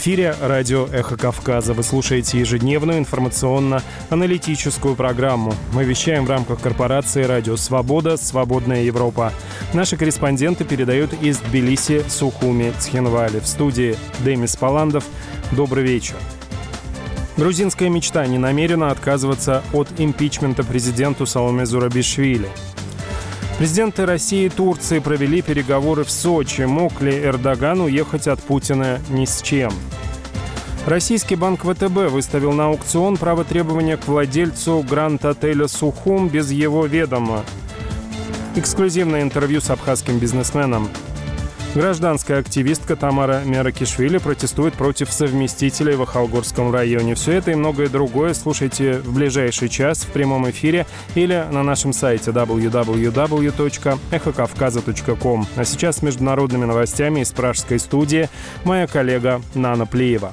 эфире радио «Эхо Кавказа». Вы слушаете ежедневную информационно-аналитическую программу. Мы вещаем в рамках корпорации «Радио Свобода. Свободная Европа». Наши корреспонденты передают из Тбилиси, Сухуми, Цхинвали. В студии Демис Паландов. Добрый вечер. Грузинская мечта не намерена отказываться от импичмента президенту Саломе Зурабишвили. Президенты России и Турции провели переговоры в Сочи. Мог ли Эрдоган уехать от Путина ни с чем? Российский банк ВТБ выставил на аукцион право требования к владельцу гранд-отеля «Сухум» без его ведома. Эксклюзивное интервью с абхазским бизнесменом. Гражданская активистка Тамара Меракишвили протестует против совместителей в Ахалгорском районе. Все это и многое другое слушайте в ближайший час в прямом эфире или на нашем сайте www.эхокавказа.ком. А сейчас с международными новостями из пражской студии моя коллега Нана Плиева.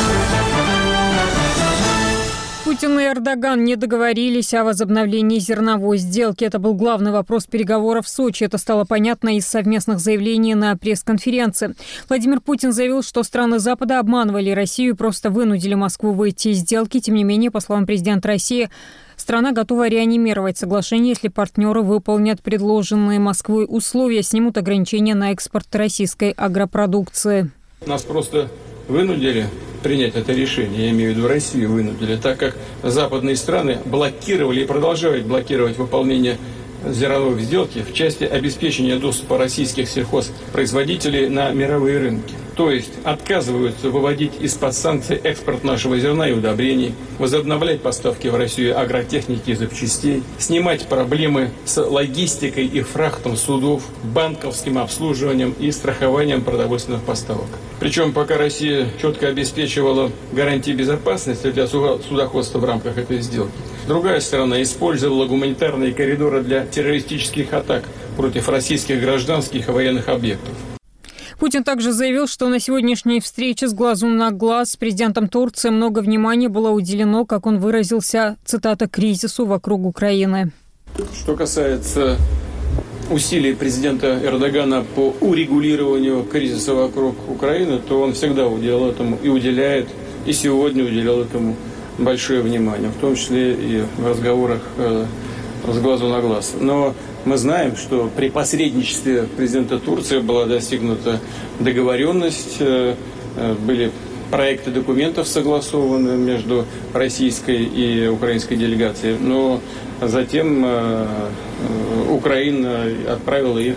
Путин и Эрдоган не договорились о возобновлении зерновой сделки. Это был главный вопрос переговоров в Сочи. Это стало понятно из совместных заявлений на пресс-конференции. Владимир Путин заявил, что страны Запада обманывали Россию и просто вынудили Москву выйти из сделки. Тем не менее, по словам президента России, страна готова реанимировать соглашение, если партнеры выполнят предложенные Москвой условия, снимут ограничения на экспорт российской агропродукции. Нас просто вынудили принять это решение, я имею в виду Россию вынудили, так как западные страны блокировали и продолжают блокировать выполнение зерновой сделки в части обеспечения доступа российских сельхозпроизводителей на мировые рынки. То есть отказываются выводить из-под санкций экспорт нашего зерна и удобрений, возобновлять поставки в Россию агротехники и запчастей, снимать проблемы с логистикой и фрахтом судов, банковским обслуживанием и страхованием продовольственных поставок. Причем пока Россия четко обеспечивала гарантии безопасности для судоходства в рамках этой сделки, другая сторона использовала гуманитарные коридоры для террористических атак против российских гражданских и военных объектов. Путин также заявил, что на сегодняшней встрече с глазу на глаз с президентом Турции много внимания было уделено, как он выразился, цитата, «кризису вокруг Украины». Что касается усилий президента Эрдогана по урегулированию кризиса вокруг Украины, то он всегда уделял этому и уделяет, и сегодня уделял этому большое внимание, в том числе и в разговорах с глазу на глаз. Но мы знаем, что при посредничестве президента Турции была достигнута договоренность, были проекты документов согласованы между российской и украинской делегацией, но затем Украина отправила их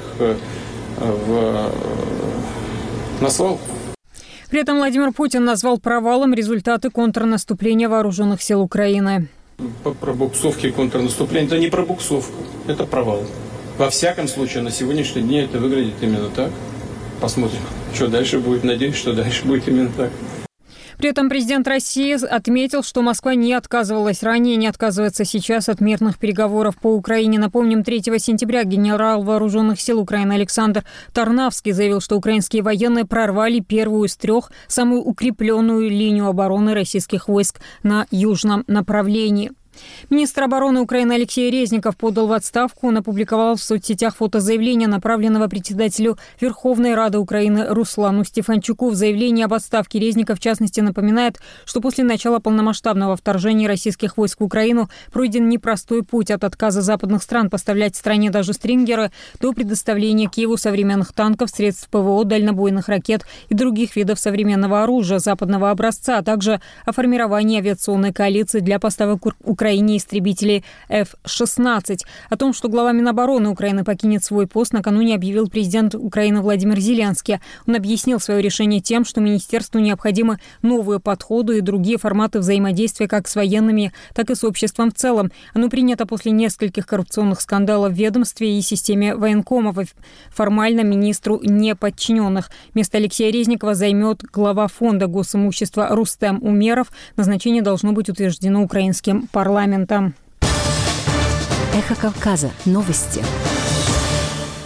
на свалку. При этом Владимир Путин назвал провалом результаты контрнаступления вооруженных сил Украины. Пробуксовки контрнаступления – это не пробуксовка, это провал. Во всяком случае, на сегодняшний день это выглядит именно так. Посмотрим, что дальше будет. Надеюсь, что дальше будет именно так. При этом президент России отметил, что Москва не отказывалась ранее, не отказывается сейчас от мирных переговоров по Украине. Напомним, 3 сентября генерал вооруженных сил Украины Александр Тарнавский заявил, что украинские военные прорвали первую из 3 самую укрепленную линию обороны российских войск на южном направлении. Министр обороны Украины Алексей Резников подал в отставку. Он опубликовал в соцсетях фотозаявление, направленного председателю Верховной Рады Украины Руслану Стефанчуку. В заявлении об отставке Резников, в частности, напоминает, что после начала полномасштабного вторжения российских войск в Украину пройден непростой путь от отказа западных стран поставлять стране даже стрингеры до предоставления Киеву современных танков, средств ПВО, дальнобойных ракет и других видов современного оружия западного образца, а также о формировании авиационной коалиции для поставок Украине истребителей F-16. О том, что глава Минобороны Украины покинет свой пост, накануне объявил президент Украины Владимир Зеленский. Он объяснил свое решение тем, что министерству необходимы новые подходы и другие форматы взаимодействия как с военными, так и с обществом в целом. Оно принято после нескольких коррупционных скандалов в ведомстве и системе военкомов, формально министру неподчиненных. Место Алексея Резникова займет глава фонда госимущества Рустем Умеров. Назначение должно быть утверждено украинским парламентом. Эхо Кавказа. Новости.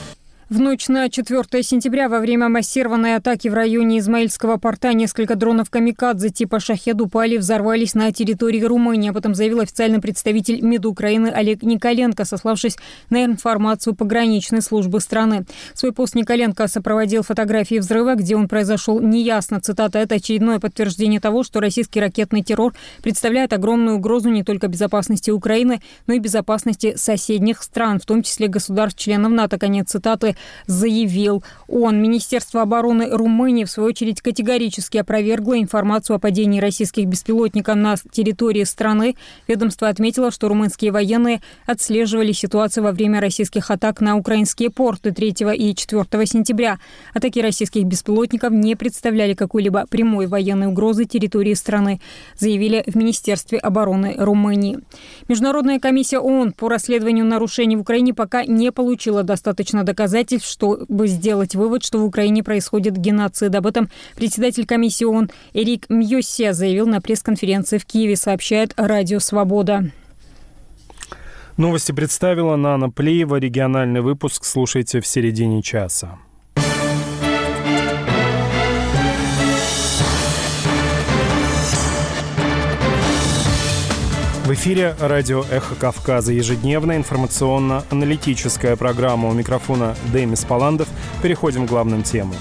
В ночь на 4 сентября во время массированной атаки в районе Измаильского порта несколько дронов «Камикадзе» типа «Шахед» упали, взорвались на территории Румынии. Об этом заявил официальный представитель МИД Украины Олег Николенко, сославшись на информацию пограничной службы страны. Свой пост Николенко сопроводил фотографии взрыва, где он произошел неясно. Цитата: «Это очередное подтверждение того, что российский ракетный террор представляет огромную угрозу не только безопасности Украины, но и безопасности соседних стран, в том числе государств-членов НАТО». Конец цитаты. Заявил он. Министерство обороны Румынии, в свою очередь, категорически опровергло информацию о падении российских беспилотников на территории страны. Ведомство отметило, что румынские военные отслеживали ситуацию во время российских атак на украинские порты 3 и 4 сентября. Атаки российских беспилотников не представляли какой-либо прямой военной угрозы территории страны, заявили в Министерстве обороны Румынии. Международная комиссия ООН по расследованию нарушений в Украине пока не получила достаточно доказательств, чтобы сделать вывод, что в Украине происходит геноцид. Об этом председатель комиссии ООН Эрик Мьосе заявил на пресс-конференции в Киеве, сообщает Радио Свобода. Новости представила Нана Плиева. Региональный выпуск слушайте в середине часа. В эфире радио «Эхо Кавказа». Ежедневная информационно-аналитическая программа. У микрофона Демис Паландов. Переходим к главным темам.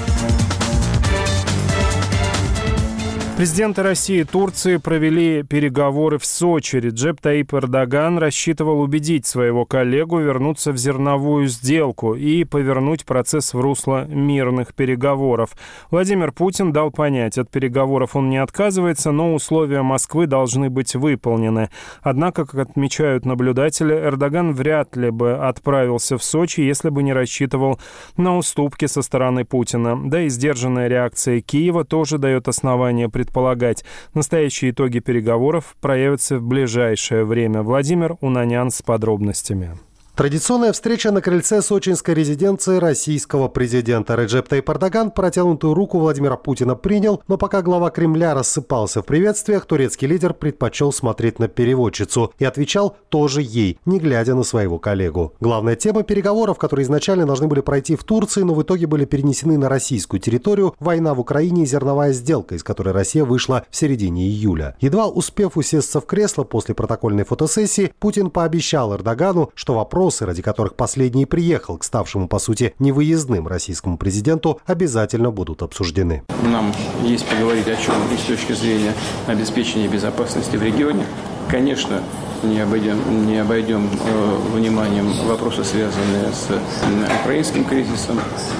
Президенты России и Турции провели переговоры в Сочи. Реджеп Таyyip Эрдоган рассчитывал убедить своего коллегу вернуться в зерновую сделку и повернуть процесс в русло мирных переговоров. Владимир Путин дал понять, от переговоров он не отказывается, но условия Москвы должны быть выполнены. Однако, как отмечают наблюдатели, Эрдоган вряд ли бы отправился в Сочи, если бы не рассчитывал на уступки со стороны Путина. Да и сдержанная реакция Киева тоже дает основание предполагать, настоящие итоги переговоров проявятся в ближайшее время. Владимир Унанян с подробностями. Традиционная встреча на крыльце сочинской резиденции российского президента. Реджеп Таyyip Эрдоган протянутую руку Владимира Путина принял, но пока глава Кремля рассыпался в приветствиях, турецкий лидер предпочел смотреть на переводчицу и отвечал тоже ей, не глядя на своего коллегу. Главная тема переговоров, которые изначально должны были пройти в Турции, но в итоге были перенесены на российскую территорию, война в Украине и зерновая сделка, из которой Россия вышла в середине июля. Едва успев усесться в кресло после протокольной фотосессии, Путин пообещал Эрдогану, что вопросы, ради которых последний приехал к ставшему, по сути, невыездным российскому президенту, обязательно будут обсуждены. Нам есть поговорить о чем и с точки зрения обеспечения безопасности в регионе. Конечно, не обойдем вниманием вопросы, связанные с украинским кризисом.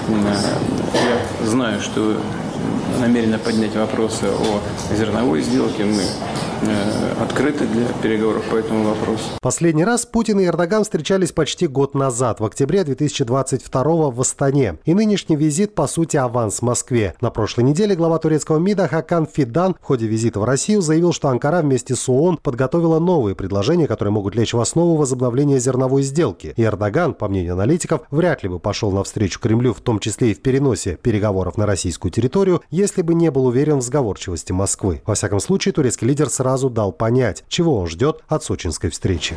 Я знаю, что намеренно поднять вопросы о зерновой сделке. Мы открыты для переговоров по этому вопросу. Последний раз Путин и Эрдоган встречались почти год назад, в октябре 2022 в Астане. И нынешний визит, по сути, аванс Москве. На прошлой неделе глава турецкого МИДа Хакан Фидан в ходе визита в Россию заявил, что Анкара вместе с ООН подготовила новые предложения, которые могут лечь в основу возобновления зерновой сделки. И Эрдоган, по мнению аналитиков, вряд ли бы пошел навстречу Кремлю, в том числе и в переносе переговоров на российскую территорию, если бы не был уверен в сговорчивости Москвы. Во всяком случае, турецкий лидер сразу дал понять, чего он ждет от сочинской встречи.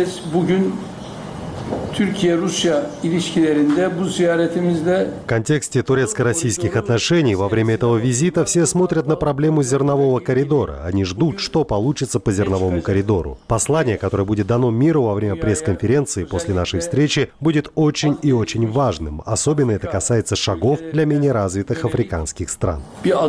В контексте турецко-российских отношений во время этого визита все смотрят на проблему зернового коридора. Они ждут, что получится по зерновому коридору. Послание, которое будет дано миру во время пресс-конференции после нашей встречи, будет очень и очень важным. Особенно это касается шагов для менее развитых африканских стран.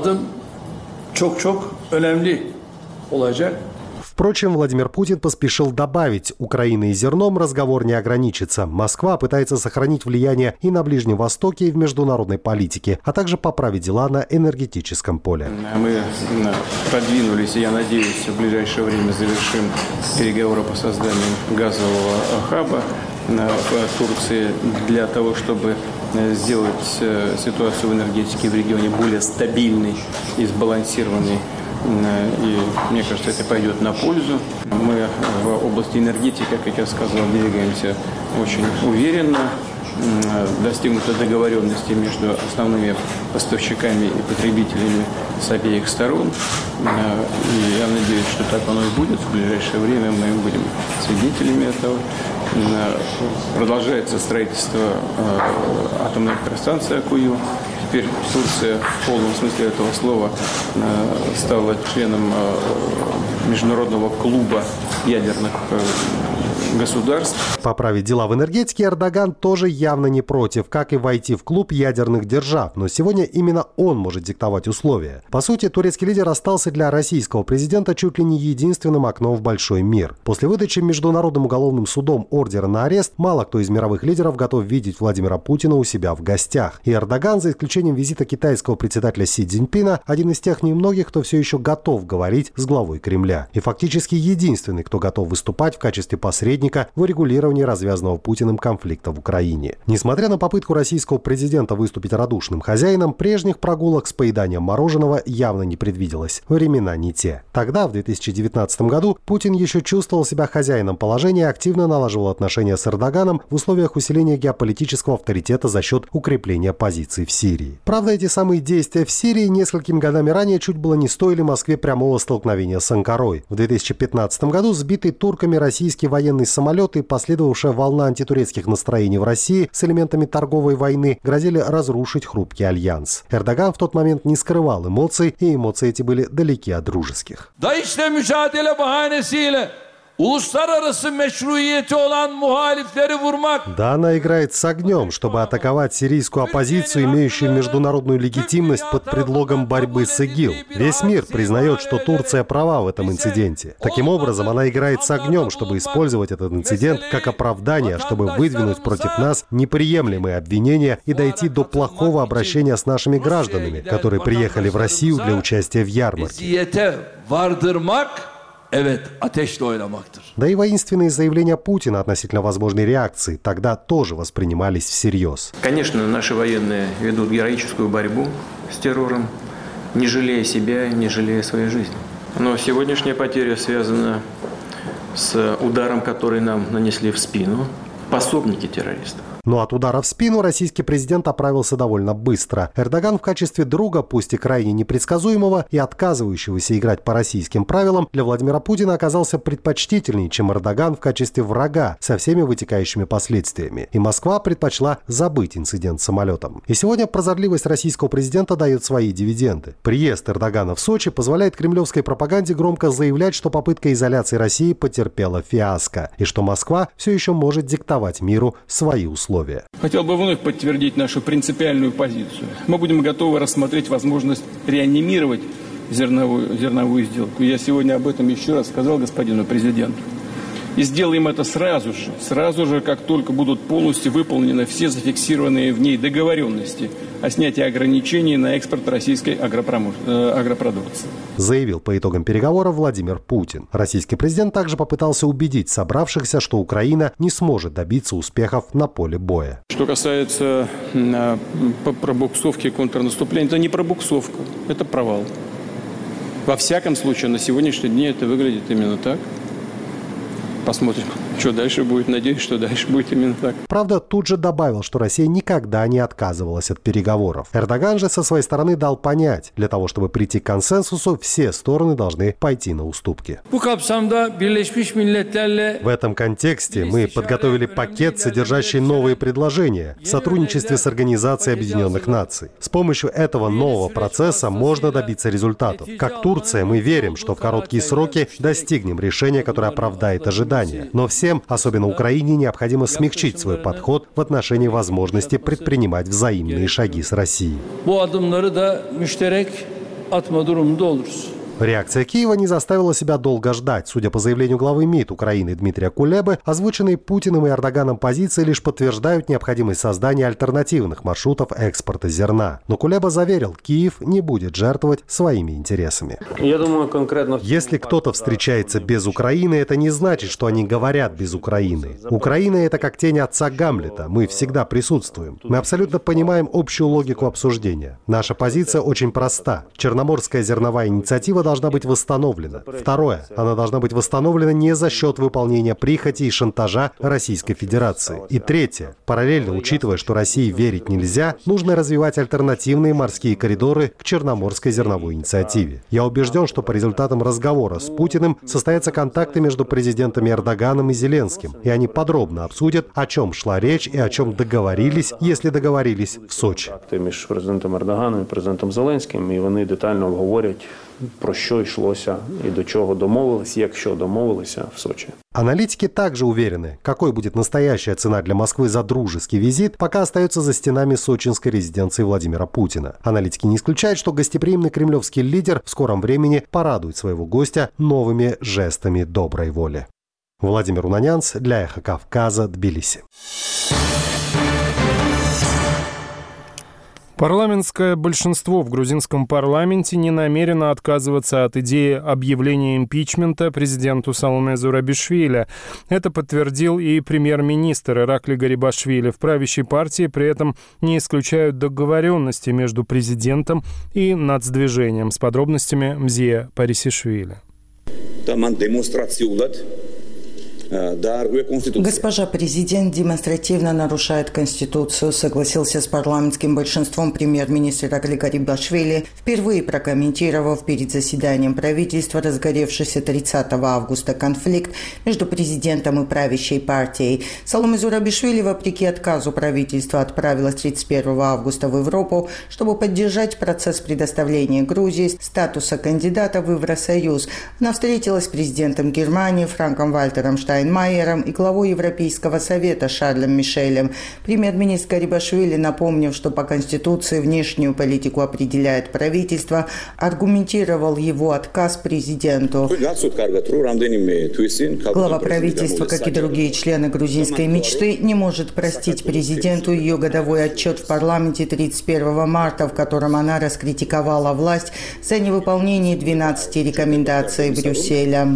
Впрочем, Владимир Путин поспешил добавить, Украиной и зерном разговор не ограничится. Москва пытается сохранить влияние и на Ближнем Востоке, и в международной политике, а также поправить дела на энергетическом поле. Мы продвинулись, и я надеюсь, в ближайшее время завершим переговоры по созданию газового хаба в Турции для того, чтобы сделать ситуацию в энергетике в регионе более стабильной и сбалансированной. И мне кажется, это пойдет на пользу. Мы в области энергетики, как я сказал, двигаемся очень уверенно. Достигнута договоренности между основными поставщиками и потребителями с обеих сторон. И я надеюсь, что так оно и будет. В ближайшее время мы будем свидетелями этого. Продолжается строительство атомной электростанции Акую. Теперь Турция в полном смысле этого слова стала членом международного клуба ядерных государств. Поправить дела в энергетике Эрдоган тоже явно не против, как и войти в клуб ядерных держав. Но сегодня именно он может диктовать условия. По сути, турецкий лидер остался для российского президента чуть ли не единственным окном в большой мир. После выдачи Международным уголовным судом ордера на арест, мало кто из мировых лидеров готов видеть Владимира Путина у себя в гостях. И Эрдоган, за исключением визита китайского председателя Си Цзиньпина, один из тех немногих, кто все еще готов говорить с главой Кремля. И фактически единственный, кто готов выступать в качестве посредника в урегулировании развязанного Путиным конфликта в Украине. Несмотря на попытку российского президента выступить радушным хозяином, прежних прогулок с поеданием мороженого явно не предвиделось. Времена не те. Тогда, в 2019 году, Путин еще чувствовал себя хозяином положения и активно налаживал отношения с Эрдоганом в условиях усиления геополитического авторитета за счет укрепления позиций в Сирии. Правда, эти самые действия в Сирии несколькими годами ранее чуть было не стоили Москве прямого столкновения с Анкарой. В 2015 году сбитый турками российский военный самолет и последовавшая волна антитурецких настроений в России с элементами торговой войны грозили разрушить хрупкий альянс. Эрдоган в тот момент не скрывал эмоций, и эмоции эти были далеки от дружеских. Да, она играет с огнем, чтобы атаковать сирийскую оппозицию, имеющую международную легитимность под предлогом борьбы с ИГИЛ. Весь мир признает, что Турция права в этом инциденте. Таким образом, она играет с огнем, чтобы использовать этот инцидент как оправдание, чтобы выдвинуть против нас неприемлемые обвинения и дойти до плохого обращения с нашими гражданами, которые приехали в Россию для участия в ярмарке. Да и воинственные заявления Путина относительно возможной реакции тогда тоже воспринимались всерьез. Конечно, наши военные ведут героическую борьбу с террором, не жалея себя, не жалея своей жизни. Но сегодняшняя потеря связана с ударом, который нам нанесли в спину пособники террористов. Но от удара в спину российский президент оправился довольно быстро. Эрдоган в качестве друга, пусть и крайне непредсказуемого и отказывающегося играть по российским правилам, для Владимира Путина оказался предпочтительнее, чем Эрдоган в качестве врага со всеми вытекающими последствиями. И Москва предпочла забыть инцидент с самолетом. И сегодня прозорливость российского президента дает свои дивиденды. Приезд Эрдогана в Сочи позволяет кремлевской пропаганде громко заявлять, что попытка изоляции России потерпела фиаско, и что Москва все еще может диктовать миру свои условия. Хотел бы вновь подтвердить нашу принципиальную позицию. Мы будем готовы рассмотреть возможность реанимировать зерновую сделку. Я сегодня об этом еще раз сказал господину президенту. И сделаем это сразу же, как только будут полностью выполнены все зафиксированные в ней договоренности о снятии ограничений на экспорт российской агропродукции. Заявил по итогам переговоров Владимир Путин. Российский президент также попытался убедить собравшихся, что Украина не сможет добиться успехов на поле боя. Что касается пробуксовки и контрнаступления, это не пробуксовка, это провал. Во всяком случае, на сегодняшний день это выглядит именно так. Посмотрим, что дальше будет. Надеюсь, что дальше будет именно так. Правда, тут же добавил, что Россия никогда не отказывалась от переговоров. Эрдоган же со своей стороны дал понять, для того, чтобы прийти к консенсусу, все стороны должны пойти на уступки. В этом контексте мы подготовили пакет, содержащий новые предложения в сотрудничестве с Организацией Объединенных Наций. С помощью этого нового процесса можно добиться результатов. Как Турция, мы верим, что в короткие сроки достигнем решения, которое оправдает ожидания. Но всем, особенно Украине, необходимо смягчить свой подход в отношении возможности предпринимать взаимные шаги с Россией. Реакция Киева не заставила себя долго ждать. Судя по заявлению главы МИД Украины Дмитрия Кулебы, озвученные Путиным и Эрдоганом позиции лишь подтверждают необходимость создания альтернативных маршрутов экспорта зерна. Но Кулеба заверил, Киев не будет жертвовать своими интересами. Я думаю, конкретно... Если кто-то встречается без Украины, это не значит, что они говорят без Украины. Украина — это как тень отца Гамлета. Мы всегда присутствуем. Мы абсолютно понимаем общую логику обсуждения. Наша позиция очень проста. Черноморская зерновая инициатива должна быть восстановлена. Второе. Она должна быть восстановлена не за счет выполнения прихоти и шантажа Российской Федерации. И третье. Параллельно, учитывая, что России верить нельзя, нужно развивать альтернативные морские коридоры к Черноморской зерновой инициативе. Я убежден, что по результатам разговора с Путиным состоятся контакты между президентами Эрдоганом и Зеленским, и они подробно обсудят, о чем шла речь и о чем договорились, если договорились в Сочи. Між президентом Ердоганом і президентом Зеленським, і вони детально обговорять, про що йшлося і до чого домовились, якщо домовилися в Сочи. Аналитики также уверены, какой будет настоящая цена для Москвы за дружеский визит, пока остается за стенами сочинской резиденции Владимира Путина. Аналитики не исключают, что гостеприимный кремлевский лидер в скором времени порадует своего гостя новыми жестами доброй воли. Владимир Унанянц для «Эхо Кавказа», Тбилиси. Парламентское большинство в грузинском парламенте не намерено отказываться от идеи объявления импичмента президенту Саломе Зурабишвили. Это подтвердил и премьер-министр Иракли Гарибашвили. В правящей партии при этом не исключают договоренности между президентом и нацдвижением. С подробностями Мзия Парисишвили. Госпожа президент демонстративно нарушает Конституцию, согласился с парламентским большинством премьер-министр Иракли Гарибашвили, впервые прокомментировав перед заседанием правительства разгоревшийся 30 августа конфликт между президентом и правящей партией. Саломе Зурабишвили, вопреки отказу правительства, отправилась 31 августа в Европу, чтобы поддержать процесс предоставления Грузии статуса кандидата в Евросоюз. Она встретилась с президентом Германии Франком-Вальтером Штайнмайером и главой Европейского совета Шарлем Мишелем. Премьер-министр Гарибашвили, напомнив, что по Конституции внешнюю политику определяет правительство, аргументировал его отказ президенту. Глава правительства, как и другие члены грузинской мечты, не может простить президенту ее годовой отчет в парламенте 31 марта, в котором она раскритиковала власть за невыполнение 12 рекомендаций Брюсселя.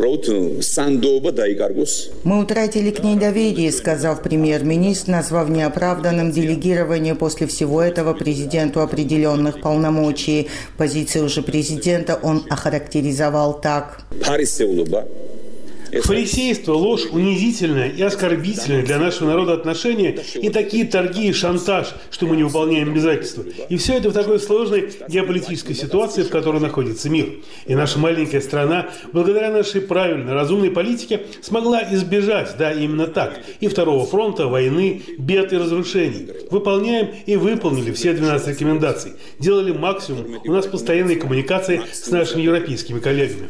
Мы утратили к ней доверие, сказав премьер-министр, назвав неоправданным делегирование после всего этого президенту определенных полномочий. Позицию же президента он охарактеризовал так. Фарисейство, ложь, унизительное и оскорбительное для нашего народа отношения и такие торги и шантаж, что мы не выполняем обязательства. И все это в такой сложной геополитической ситуации, в которой находится мир. И наша маленькая страна, благодаря нашей правильной, разумной политике, смогла избежать, да, именно так, и второго фронта, войны, бед и разрушений. Выполняем и выполнили все 12 рекомендаций. Делали максимум. У нас постоянные коммуникации с нашими европейскими коллегами.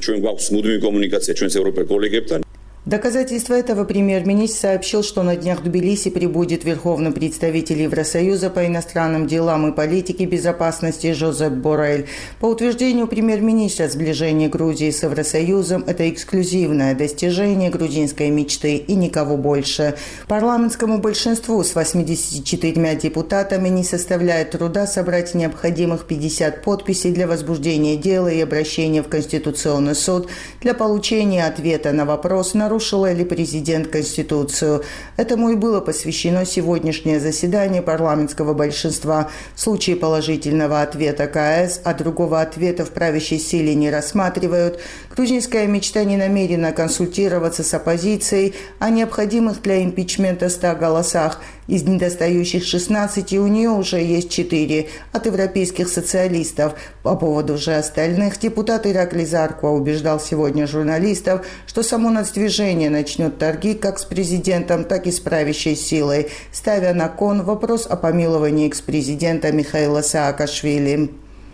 Доказательство этого премьер-министр сообщил, что на днях в Тбилиси прибудет верховный представитель Евросоюза по иностранным делам и политике безопасности Жозеп Боррель. По утверждению премьер-министра, сближение Грузии с Евросоюзом – это эксклюзивное достижение грузинской мечты и никого больше. Парламентскому большинству с 84 депутатами не составляет труда собрать необходимых 50 подписей для возбуждения дела и обращения в Конституционный суд для получения ответа на вопрос, нарушил ли президент Конституцию. Этому и было посвящено сегодняшнее заседание парламентского большинства. В случае положительного ответа КС, а другого ответа в правящей силе не рассматривают, грузинская мечта не намерена консультироваться с оппозицией о необходимых для импичмента 100 голосах. Из недостающих 16 у нее уже есть 4 от европейских социалистов. По поводу же остальных депутат Иракли Заркуа убеждал сегодня журналистов, что само нацдвижение начнет торги как с президентом, так и с правящей силой, ставя на кон вопрос о помиловании экс-президента Михаила Саакашвили.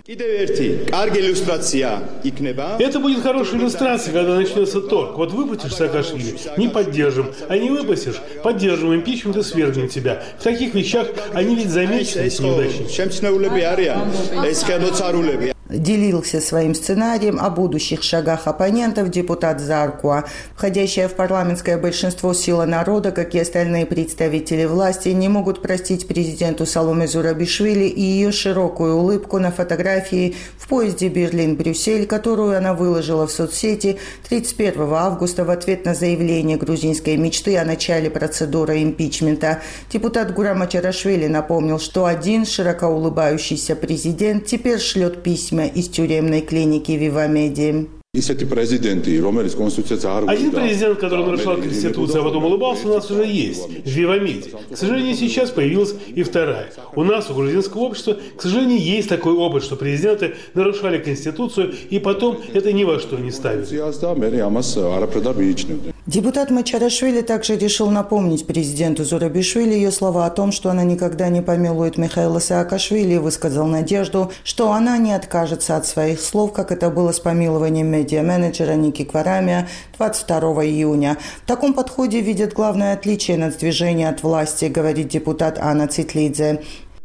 Это будет хорошая иллюстрация, когда начнется торг. Вот выпустишь Саакашвили, не поддержим, а не выпустишь, поддержим импичмент и свергнем тебя. В таких вещах они ведь замечены, эти неудачники. Делился своим сценарием о будущих шагах оппонентов депутат Заркуа. Входящее в парламентское большинство «Сила народа», как и остальные представители власти, не могут простить президенту Саломе Зурабишвили и ее широкую улыбку на фотографии в поезде Берлин-Брюссель, которую она выложила в соцсети 31 августа в ответ на заявление грузинской мечты о начале процедуры импичмента. Депутат Гурам Ачарашвили напомнил, что один широко улыбающийся президент теперь шлет письма из тюремной клиники Вивамеди. Один президент, который нарушал Конституцию, а потом улыбался, у нас уже есть. В Вивамеди. К сожалению, сейчас появилась и вторая. У нас, у грузинского общества, к сожалению, есть такой опыт, что президенты нарушали Конституцию, и потом это ни во что не ставит. Депутат Мачарашвили также решил напомнить президенту Зурабишвили ее слова о том, что она никогда не помилует Михаила Саакашвили, и высказал надежду, что она не откажется от своих слов, как это было с помилованием медиа-менеджера Ники Кварамия 22 июня. В таком подходе видят главное отличие нацдвижения от власти, говорит депутат Анна Цитлидзе.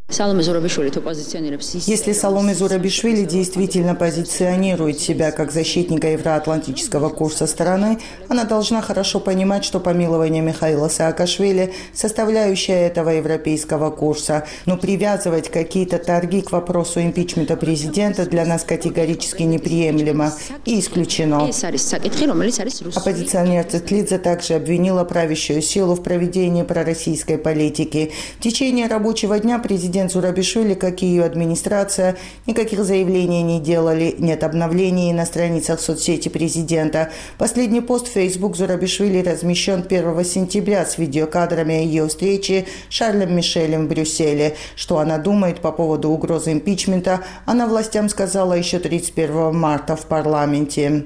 Если Саломе Зурабишвили действительно позиционирует себя как защитника евроатлантического курса страны, она должна хорошо понимать, что помилование Михаила Саакашвили – составляющая этого европейского курса. Но привязывать какие-то торги к вопросу импичмента президента для нас категорически неприемлемо и исключено. Оппозиционер Цитлидзе также обвинила правящую силу в проведении пророссийской политики. В течение рабочего дня президент Зурабишвили, как и ее администрация, никаких заявлений не делали, нет обновлений на страницах соцсети президента. Последний пост в Facebook Зурабишвили размещен 1 сентября с видеокадрами ее встречи с Шарлем Мишелем в Брюсселе. Что она думает по поводу угрозы импичмента, она властям сказала еще 31 марта в парламенте.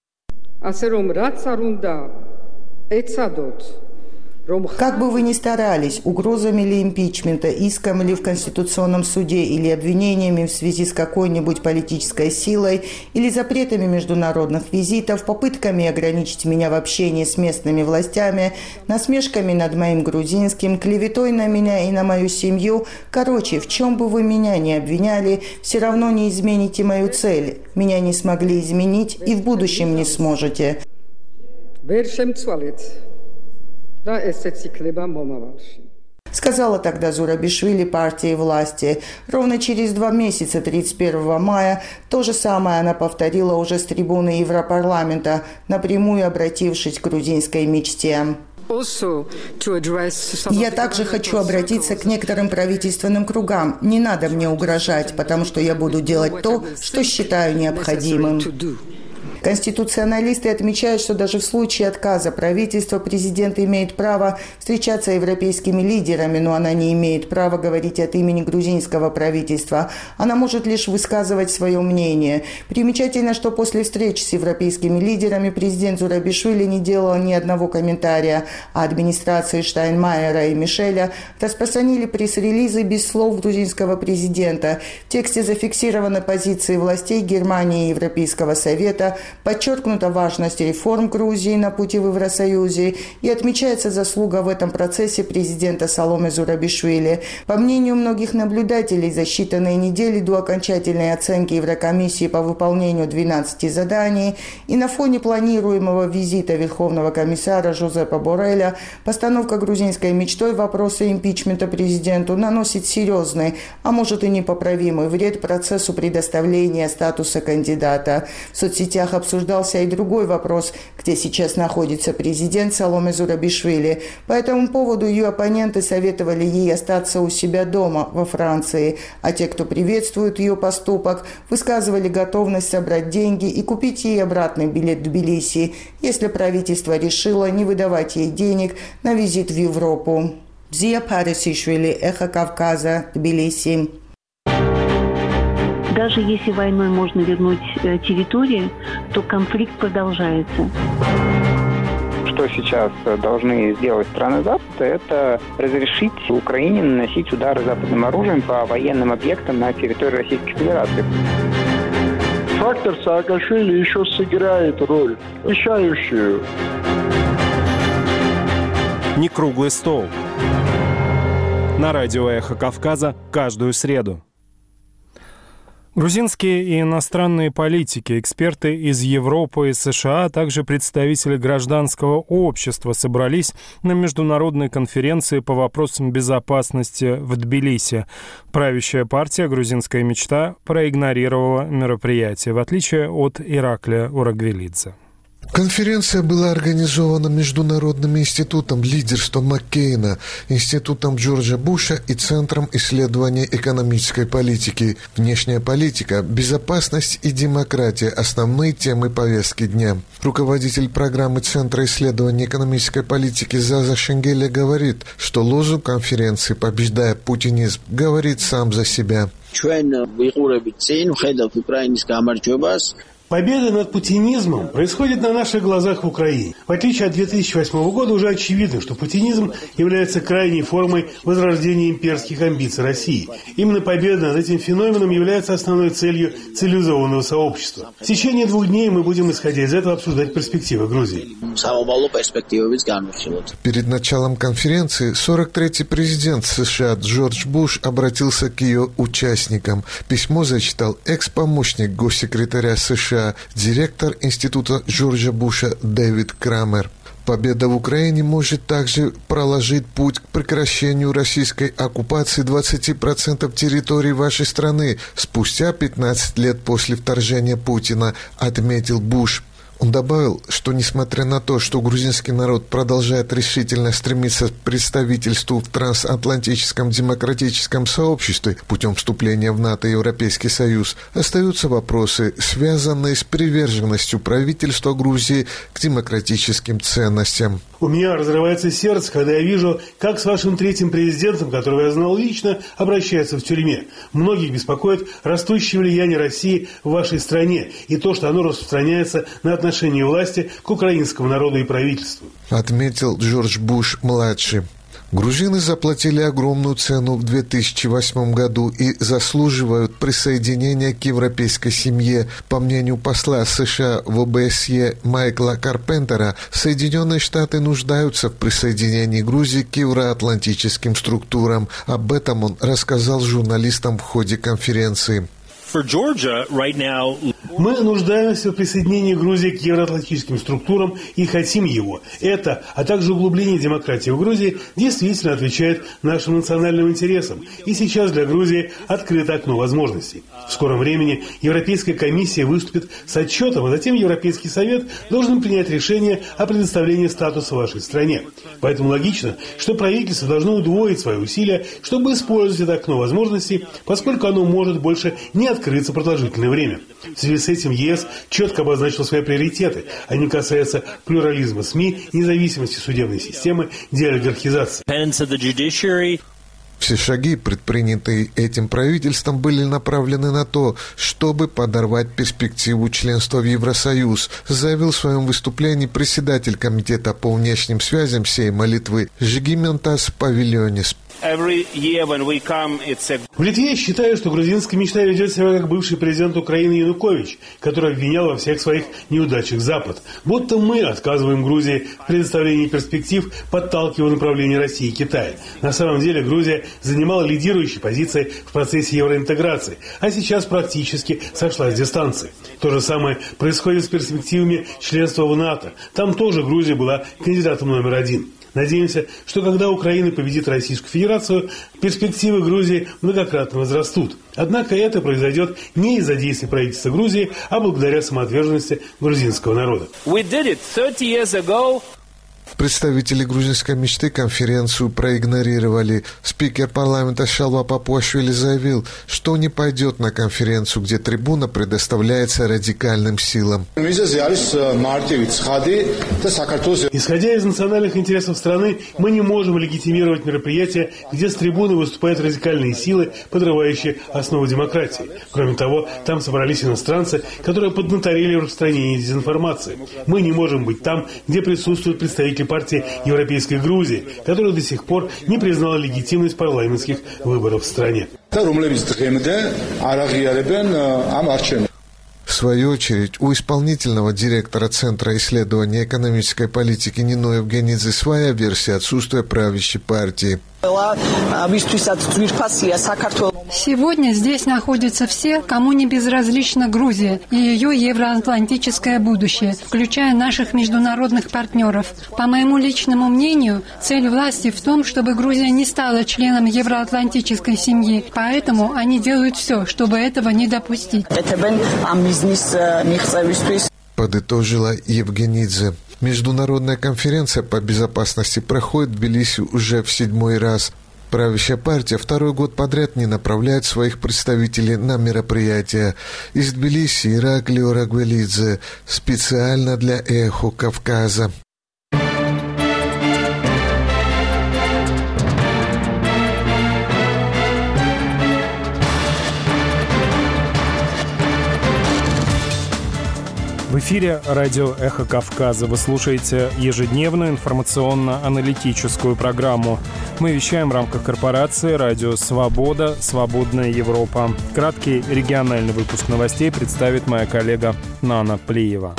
Как бы вы ни старались, угрозами ли импичмента, иском ли в Конституционном суде или обвинениями в связи с какой-нибудь политической силой или запретами международных визитов, попытками ограничить меня в общении с местными властями, насмешками над моим грузинским, клеветой на меня и на мою семью, короче, в чем бы вы меня ни обвиняли, все равно не измените мою цель. Меня не смогли изменить и в будущем не сможете. Сказала тогда Зурабишвили партии власти. Ровно через 2 месяца, 31 мая, то же самое она повторила уже с трибуны Европарламента, напрямую обратившись к грузинской мечте. Я также хочу обратиться к некоторым правительственным кругам. Не надо мне угрожать, потому что я буду делать то, что считаю необходимым. Конституционалисты отмечают, что даже в случае отказа правительства президент имеет право встречаться с европейскими лидерами, но она не имеет права говорить от имени грузинского правительства. Она может лишь высказывать свое мнение. Примечательно, что после встреч с европейскими лидерами президент Зурабишвили не делал ни одного комментария, а администрации Штайнмайера и Мишеля распространили пресс-релизы без слов грузинского президента. В тексте зафиксированы позиции властей Германии и Европейского совета, подчеркнута важность реформ Грузии на пути в Евросоюзе и отмечается заслуга в этом процессе президента Саломе Зурабишвили. По мнению многих наблюдателей, за считанные недели до окончательной оценки Еврокомиссии по выполнению 12 заданий и на фоне планируемого визита Верховного комиссара Жозепа Борреля, постановка грузинской мечтой вопроса импичмента президенту наносит серьезный, а может и непоправимый вред процессу предоставления статуса кандидата. В соцсетях обсуждался и другой вопрос, где сейчас находится президент Саломе Зурабишвили. По этому поводу ее оппоненты советовали ей остаться у себя дома во Франции, а те, кто приветствует ее поступок, высказывали готовность собрать деньги и купить ей обратный билет в Тбилиси, если правительство решило не выдавать ей денег на визит в Европу. Зия Парисишвили, Эхо Кавказа, Тбилиси. Даже если войной можно вернуть территории, то конфликт продолжается. Что сейчас должны сделать страны Запада, это разрешить Украине наносить удары западным оружием по военным объектам на территории Российской Федерации. Фактор Саакашвили еще сыграет роль, решающую. Не круглый стол. На радио «Эхо Кавказа» каждую среду. Грузинские и иностранные политики, эксперты из Европы и США, а также представители гражданского общества собрались на международной конференции по вопросам безопасности в Тбилиси. Правящая партия «Грузинская мечта» проигнорировала мероприятие, в отличие от Ираклия Урагвелидзе. Конференция была организована Международным институтом лидерства Маккейна, Институтом Джорджа Буша и Центром исследований экономической политики. Внешняя политика, безопасность и демократия – основные темы повестки дня. Руководитель программы Центра исследований экономической политики Заза Шенгеля говорит, что лозунг конференции «Побеждая путинизм» говорит сам за себя. Победа над путинизмом происходит на наших глазах в Украине. В отличие от 2008 года уже очевидно, что путинизм является крайней формой возрождения имперских амбиций России. Именно победа над этим феноменом является основной целью цивилизованного сообщества. В течение 2 дней мы будем, исходя из этого, обсуждать перспективы Грузии. Перед началом конференции 43-й президент США Джордж Буш обратился к ее участникам. Письмо зачитал экс-помощник госсекретаря США, директор Института Джорджа Буша Дэвид Крамер. Победа в Украине может также проложить путь к прекращению российской оккупации 20% территории вашей страны спустя 15 лет после вторжения Путина, отметил Буш. Он добавил, что несмотря на то, что грузинский народ продолжает решительно стремиться к представительству в трансатлантическом демократическом сообществе путем вступления в НАТО и Европейский Союз, остаются вопросы, связанные с приверженностью правительства Грузии к демократическим ценностям. У меня разрывается сердце, когда я вижу, как с вашим 3-м президентом, которого я знал лично, обращаются в тюрьме. Многих беспокоит растущее влияние России в вашей стране и то, что оно распространяется на отношение власти к украинскому народу и правительству. Отметил Джордж Буш-младший. Грузины заплатили огромную цену в 2008 году и заслуживают присоединения к европейской семье. По мнению посла США в ОБСЕ Майкла Карпентера, Соединенные Штаты нуждаются в присоединении Грузии к евроатлантическим структурам. Об этом он рассказал журналистам в ходе конференции. Мы нуждаемся в присоединении Грузии к евроатлантическим структурам и хотим его. Это, а также углубление демократии в Грузии действительно отвечает нашим национальным интересам. И сейчас для Грузии открыто окно возможностей. В скором времени Европейская комиссия выступит с отчетом, а затем Европейский совет должен принять решение о предоставлении статуса вашей стране. Поэтому логично, что правительство должно удвоить свои усилия, чтобы использовать это окно возможностей, поскольку оно может больше не открыться продолжительное время. В связи с этим ЕС четко обозначил свои приоритеты. Они касаются плюрализма СМИ, независимости судебной системы, деолигархизации. Все шаги, предпринятые этим правительством, были направлены на то, чтобы подорвать перспективу членства в Евросоюз, заявил в своем выступлении председатель Комитета по внешним связям Сейма Литвы Жигимонтас Павильонис. В Литве я считаю, что грузинская мечта ведет себя как бывший президент Украины Янукович, который обвинял во всех своих неудачах Запад. Будто мы отказываем Грузии в предоставлении перспектив, подталкивая направление России и Китая. На самом деле Грузия занимала лидирующие позиции в процессе евроинтеграции, а сейчас практически сошла с дистанции. То же самое происходит с перспективами членства в НАТО. Там тоже Грузия была кандидатом номер 1. Надеемся, что когда Украина победит Российскую Федерацию, перспективы Грузии многократно возрастут. Однако это произойдет не из-за действий правительства Грузии, а благодаря самоотверженности грузинского народа. Представители грузинской мечты конференцию проигнорировали. Спикер парламента Шалва Папуашвили заявил, что не пойдет на конференцию, где трибуна предоставляется радикальным силам. Исходя из национальных интересов страны, мы не можем легитимировать мероприятия, где с трибуны выступают радикальные силы, подрывающие основу демократии. Кроме того, там собрались иностранцы, которые поднаторели в распространении дезинформации. Мы не можем быть там, где присутствуют представители партии Европейской Грузии, которая до сих пор не признала легитимность парламентских выборов в стране. В свою очередь, у исполнительного директора Центра исследования экономической политики Нино Евгенидзе своя версия отсутствия правящей партии. Сегодня здесь находятся все, кому не безразлична Грузия и ее евроатлантическое будущее, включая наших международных партнеров. По моему личному мнению, цель власти в том, чтобы Грузия не стала членом евроатлантической семьи, поэтому они делают все, чтобы этого не допустить. подытожила Евгенидзе. Международная конференция по безопасности проходит в Тбилиси уже в 7-й раз. Правящая партия 2-й год подряд не направляет своих представителей на мероприятия. Из Тбилиси Ираклий Рагвелидзе специально для «Эхо Кавказа». В эфире радио «Эхо Кавказа». Вы слушаете ежедневную информационно-аналитическую программу. Мы вещаем в рамках корпорации «Радио Свобода. Свободная Европа». Краткий региональный выпуск новостей представит моя коллега Нана Плиева.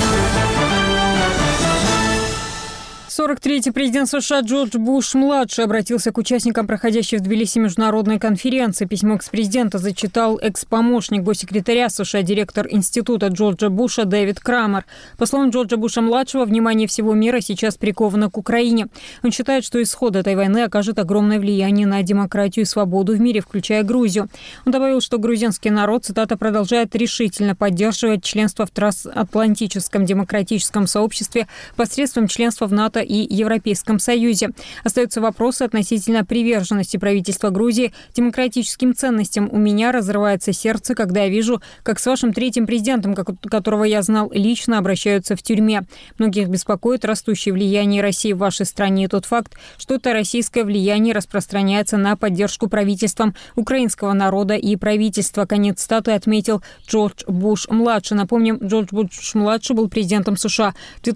43-й президент США Джордж Буш-младший обратился к участникам проходящей в Тбилиси международной конференции. Письмо экс-президента зачитал экс-помощник госсекретаря США, директор института Джорджа Буша Дэвид Крамер. По словам Джорджа Буша-младшего, внимание всего мира сейчас приковано к Украине. Он считает, что исход этой войны окажет огромное влияние на демократию и свободу в мире, включая Грузию. Он добавил, что грузинский народ, цитата, продолжает решительно поддерживать членство в трансатлантическом демократическом сообществе посредством членства в НАТО и Европейском Союзе. Остаются вопросы относительно приверженности правительства Грузии демократическим ценностям. У меня разрывается сердце, когда я вижу, как с вашим третьим президентом, которого я знал лично, обращаются в тюрьме. Многих беспокоит растущее влияние России в вашей стране и тот факт, что это российское влияние распространяется на поддержку правительством украинского народа и правительства. Конец цитаты отметил Джордж Буш-младший. Напомним, Джордж Буш-младший был президентом США в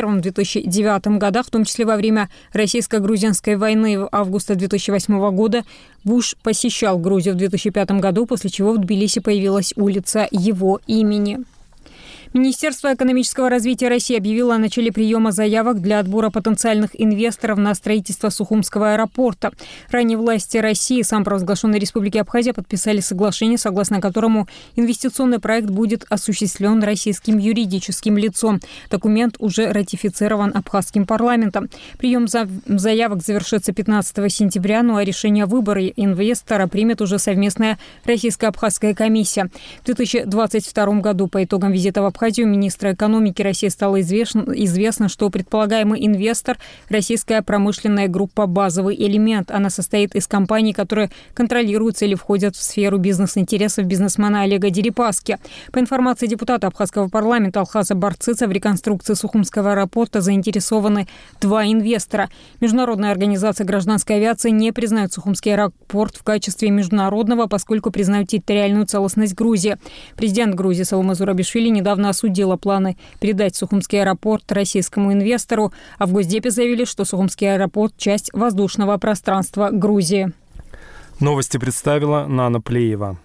2001-2009 годах, в том числе во время российско-грузинской войны августа 2008 года. Буш посещал Грузию в 2005 году, после чего в Тбилиси появилась улица его имени. Министерство экономического развития России объявило о начале приема заявок для отбора потенциальных инвесторов на строительство Сухумского аэропорта. Ранее власти России и самопровозглашенной Республики Абхазия подписали соглашение, согласно которому инвестиционный проект будет осуществлен российским юридическим лицом. Документ уже ратифицирован абхазским парламентом. Прием заявок завершится 15 сентября, ну а решение о выборе инвестора примет уже совместная российско-абхазская комиссия. В 2022 году по итогам визита в Абхазию министра экономики России стало известно, что предполагаемый инвестор – российская промышленная группа «Базовый элемент». Она состоит из компаний, которые контролируются или входят в сферу бизнес-интересов бизнесмена Олега Дерипаски. По информации депутата Абхазского парламента Алхаза Барцица, в реконструкции Сухумского аэропорта заинтересованы 2 инвестора. Международная организация гражданской авиации не признает Сухумский аэропорт в качестве международного, поскольку признают территориальную целостность Грузии. Президент Грузии Саломе Зурабишвили недавно осудила планы передать Сухумский аэропорт российскому инвестору, а в Госдепе заявили, что Сухумский аэропорт – часть воздушного пространства Грузии. Новости представила Нана Плиева.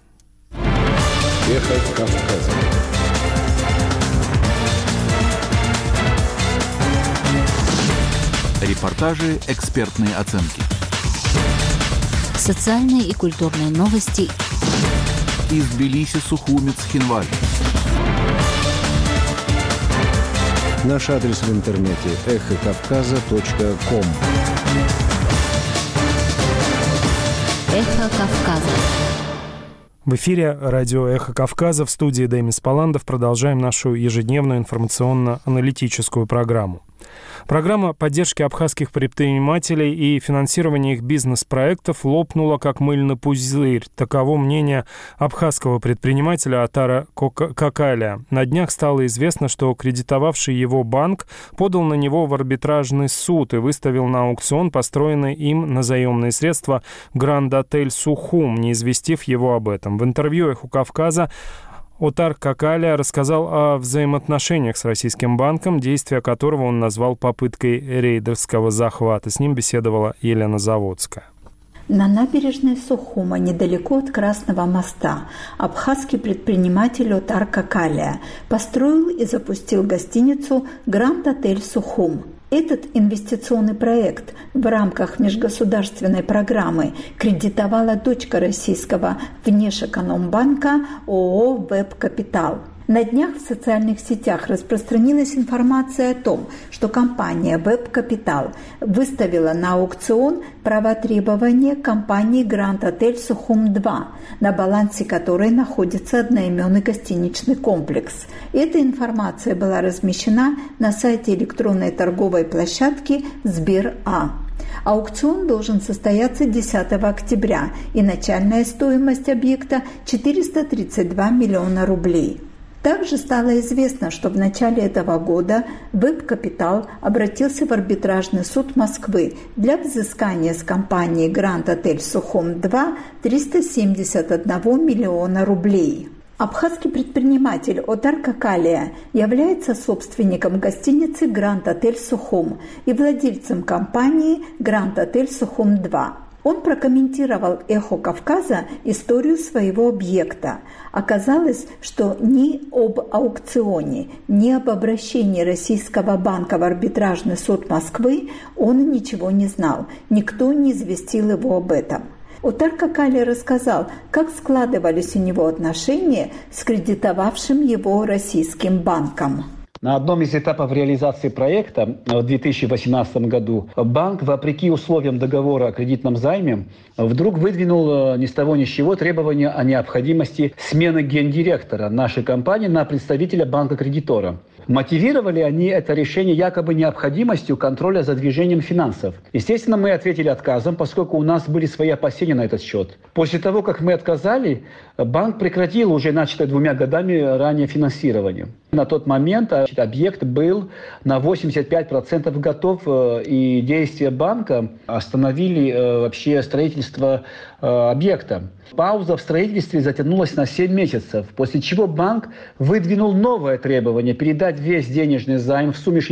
Эхо Кавказа. Репортажи, экспертные оценки. Социальные и культурные новости. Из Тбилиси, Сухуми, Цхинвали. Наш адрес в интернете эхокавказа.ком. Эхо Кавказа. В эфире радио «Эхо Кавказа», в студии Демис Паландов. Продолжаем нашу ежедневную информационно-аналитическую программу. Программа поддержки абхазских предпринимателей и финансирования их бизнес-проектов лопнула как мыльный пузырь. Таково мнение абхазского предпринимателя Атара Какаля. На днях стало известно, что кредитовавший его банк подал на него в арбитражный суд и выставил на аукцион построенный им на заемные средства Гранд-отель «Сухум», не известив его об этом. В интервью «Эхо Кавказа» Отар Какаля рассказал о взаимоотношениях с российским банком, действия которого он назвал попыткой рейдерского захвата. С ним беседовала Елена Заводская. На набережной Сухума, недалеко от Красного моста, абхазский предприниматель Отар Какаля построил и запустил гостиницу «Гранд-отель Сухум». Этот инвестиционный проект в рамках межгосударственной программы кредитовала дочка российского Внешэкономбанка ООО «Веб Капитал». На днях в социальных сетях распространилась информация о том, что компания Web Capital выставила на аукцион права требования компании Grand Hotel Sukhum 2, на балансе которой находится одноименный гостиничный комплекс. Эта информация была размещена на сайте электронной торговой площадки Сбер.А. Аукцион должен состояться 10 октября, и начальная стоимость объекта – 432 миллиона рублей. Также стало известно, что в начале этого года Web Capital обратился в арбитражный суд Москвы для взыскания с компании Grand Hotel Sukhum 2 371 миллиона рублей. Абхазский предприниматель Отар Какалия является собственником гостиницы Grand Hotel Sukhum и владельцем компании Grand Hotel Sukhum 2. Он прокомментировал «Эхо Кавказа» историю своего объекта. Оказалось, что ни об аукционе, ни об обращении Российского банка в арбитражный суд Москвы он ничего не знал. Никто не известил его об этом. Отар Какалия рассказал, как складывались у него отношения с кредитовавшим его российским банком. На одном из этапов реализации проекта в 2018 году банк, вопреки условиям договора о кредитном займе, вдруг выдвинул ни с того ни с сего требования о необходимости смены гендиректора нашей компании на представителя банка-кредитора. Мотивировали они это решение якобы необходимостью контроля за движением финансов. Естественно, мы ответили отказом, поскольку у нас были свои опасения на этот счет. После того, как мы отказали, банк прекратил уже начатое 2 годами ранее финансирование. На тот момент объект был на 85% готов, и действия банка остановили вообще строительство объекта. Пауза в строительстве затянулась на 7 месяцев, после чего банк выдвинул новое требование передать весь денежный займ в сумме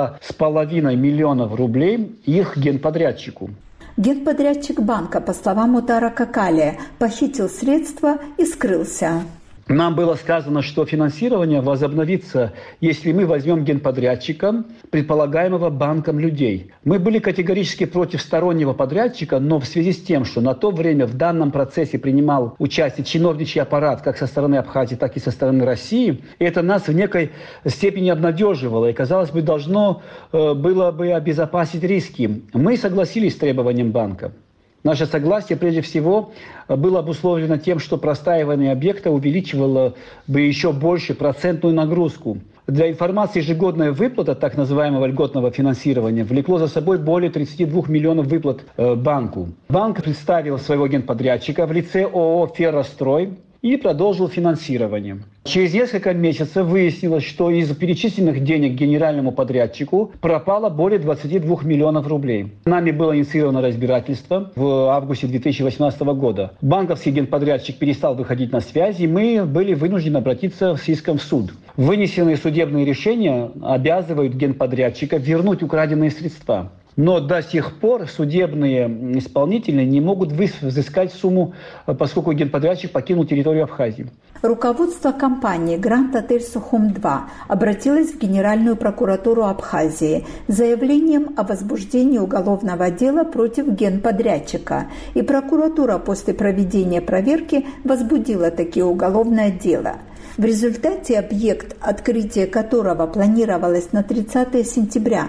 62,5 миллионов рублей их генподрядчику. Генподрядчик банка, по словам Отара Какалия, похитил средства и скрылся. Нам было сказано, что финансирование возобновится, если мы возьмем генподрядчика, предполагаемого банком людей. Мы были категорически против стороннего подрядчика, но в связи с тем, что на то время в данном процессе принимал участие чиновничий аппарат как со стороны Абхазии, так и со стороны России, это нас в некой степени обнадеживало и, казалось бы, должно было бы обезопасить риски. Мы согласились с требованием банка. Наше согласие, прежде всего, было обусловлено тем, что простаивание объекта увеличивало бы еще больше процентную нагрузку. Для информации, ежегодная выплата так называемого льготного финансирования влекло за собой более 32 миллионов выплат банку. Банк представил своего генподрядчика в лице ООО «Феррострой» и продолжил финансирование. Через несколько месяцев выяснилось, что из перечисленных денег генеральному подрядчику пропало более 22 миллионов рублей. Нами было инициировано разбирательство в августе 2018 года. Банковский генподрядчик перестал выходить на связь, и мы были вынуждены обратиться с иском в суд. Вынесенные судебные решения обязывают генподрядчика вернуть украденные средства. Но до сих пор судебные исполнители не могут взыскать сумму, поскольку генподрядчик покинул территорию Абхазии. Руководство компании Grand Hotel Sukhum 2 обратилось в Генеральную прокуратуру Абхазии с заявлением о возбуждении уголовного дела против генподрядчика, и прокуратура после проведения проверки возбудила таки уголовное дело. В результате объект, открытие которого планировалось на 30 сентября